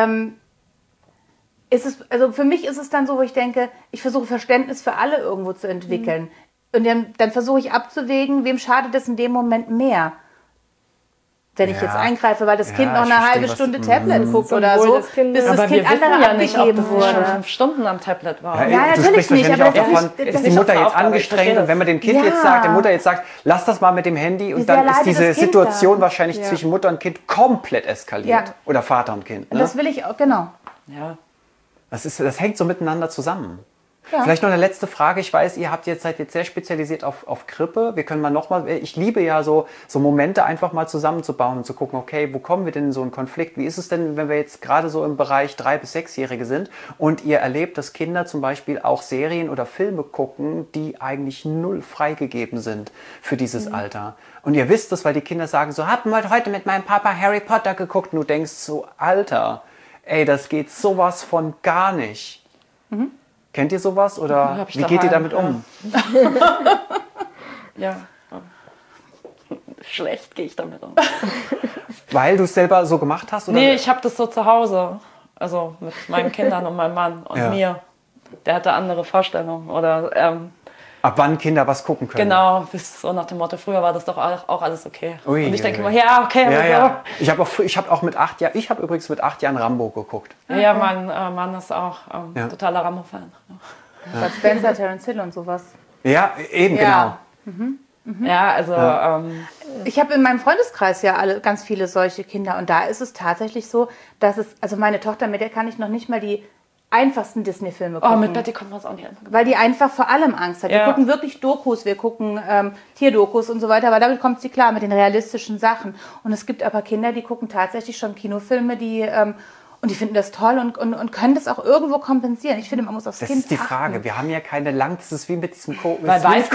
also für mich ist es dann so, wo ich denke, ich versuche Verständnis für alle irgendwo zu entwickeln. Und dann versuche ich abzuwägen, wem schadet es in dem Moment mehr. Wenn ich jetzt eingreife, weil das Kind noch eine halbe Stunde Tablet guckt oder so, bis das Kind andere abgegeben wurde. schon 5 Stunden am Tablet war. Ja, du natürlich sprichst nicht, wahrscheinlich aber auch davon, das ist ist die Mutter nicht jetzt Aufgabe, ich angestrengt verstehe und wenn man dem Kind Ja. jetzt sagt, der Mutter jetzt sagt, lass das mal mit dem Handy und Wie dann sehr ist leidet diese das Kind Situation dann? wahrscheinlich zwischen Mutter und Kind komplett eskaliert. Ja. Oder Vater und Kind. Und Ne? das will ich auch, genau. Ja. Das hängt so miteinander zusammen. Ja. Vielleicht noch eine letzte Frage. Ich weiß, seid jetzt sehr spezialisiert auf Krippe. Wir können mal nochmal, ich liebe ja so Momente einfach mal zusammenzubauen und zu gucken, okay, wo kommen wir denn in so einen Konflikt? Wie ist es denn, wenn wir jetzt gerade so im Bereich 3- bis 6-Jährige sind und ihr erlebt, dass Kinder zum Beispiel auch Serien oder Filme gucken, die eigentlich null freigegeben sind für dieses Alter. Und ihr wisst das, weil die Kinder sagen so, hab heute mit meinem Papa Harry Potter geguckt und du denkst so, Alter, ey, das geht sowas von gar nicht. Kennt ihr sowas oder wie geht ihr damit um? Ja. Schlecht gehe ich damit um. weil du es selber so gemacht hast? Oder? Nee, ich habe das so zu Hause. Also mit meinen Kindern und meinem Mann und mir. Der hatte andere Vorstellungen. Oder, ab wann Kinder was gucken können. Genau, bis so nach dem Motto, früher war das doch auch alles okay. Ui, und ich denke immer, ja, okay. Ja. Ich habe auch mit 8 Jahren, ich habe übrigens mit 8 Jahren Rambo geguckt. Ja, mein Mann ist auch totaler Rambo-Fan. Bud Spencer, Terence Hill und sowas. Ja, eben, genau. Ja, also... ich habe in meinem Freundeskreis ganz viele solche Kinder und da ist es tatsächlich so, dass also meine Tochter, mit der kann ich noch nicht mal die einfachsten Disney-Filme gucken. Oh, mit Betty kommt man es auch nicht einfach. Weil die einfach vor allem Angst hat. Wir gucken wirklich Dokus, wir gucken Tierdokus und so weiter, aber damit kommt sie klar mit den realistischen Sachen. Und es gibt aber Kinder, die gucken tatsächlich schon Kinofilme, und die finden das toll und können das auch irgendwo kompensieren. Ich finde, man muss aufs Kind achten. Das ist die Frage. Wir haben ja keine das ist wie mit diesem Corona. Man weiß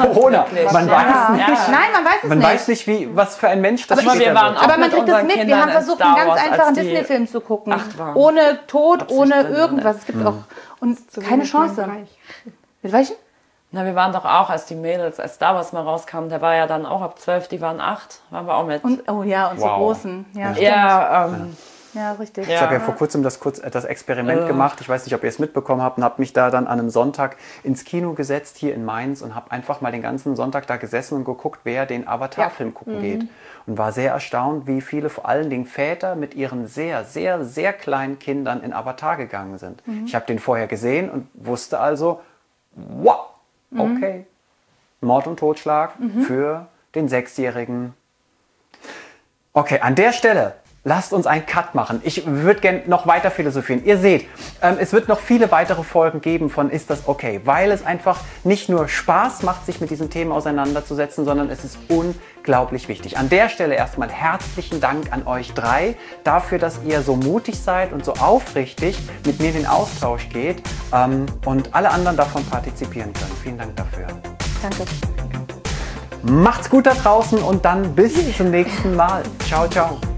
nicht. Man weiß nicht, was für ein Mensch das ist. Aber man kriegt das mit. Wir haben versucht, einen ganz einfachen Disney-Film zu gucken. Ohne Tod, ohne irgendwas. Es gibt auch keine Chance. Mit welchen? Na, wir waren doch auch, als Star Wars mal rauskam, der war ja dann auch ab 12, die waren 8, waren wir auch mit. Und so Großen. Ja, richtig. Ich habe ja vor kurzem das Experiment gemacht. Ich weiß nicht, ob ihr es mitbekommen habt und habe mich da dann an einem Sonntag ins Kino gesetzt, hier in Mainz, und habe einfach mal den ganzen Sonntag da gesessen und geguckt, wer den Avatar-Film gucken geht. Und war sehr erstaunt, wie viele, vor allen Dingen Väter, mit ihren sehr, sehr, sehr kleinen Kindern in Avatar gegangen sind. Ich habe den vorher gesehen und wusste also, wow, okay, Mord und Totschlag für den 6-Jährigen. Okay, an der Stelle lasst uns einen Cut machen. Ich würde gerne noch weiter philosophieren. Ihr seht, es wird noch viele weitere Folgen geben von Ist das okay? Weil es einfach nicht nur Spaß macht, sich mit diesen Themen auseinanderzusetzen, sondern es ist unglaublich wichtig. An der Stelle erstmal herzlichen Dank an euch 3 dafür, dass ihr so mutig seid und so aufrichtig mit mir in den Austausch geht und alle anderen davon partizipieren können. Vielen Dank dafür. Danke. Macht's gut da draußen und dann bis zum nächsten Mal. Ciao, ciao.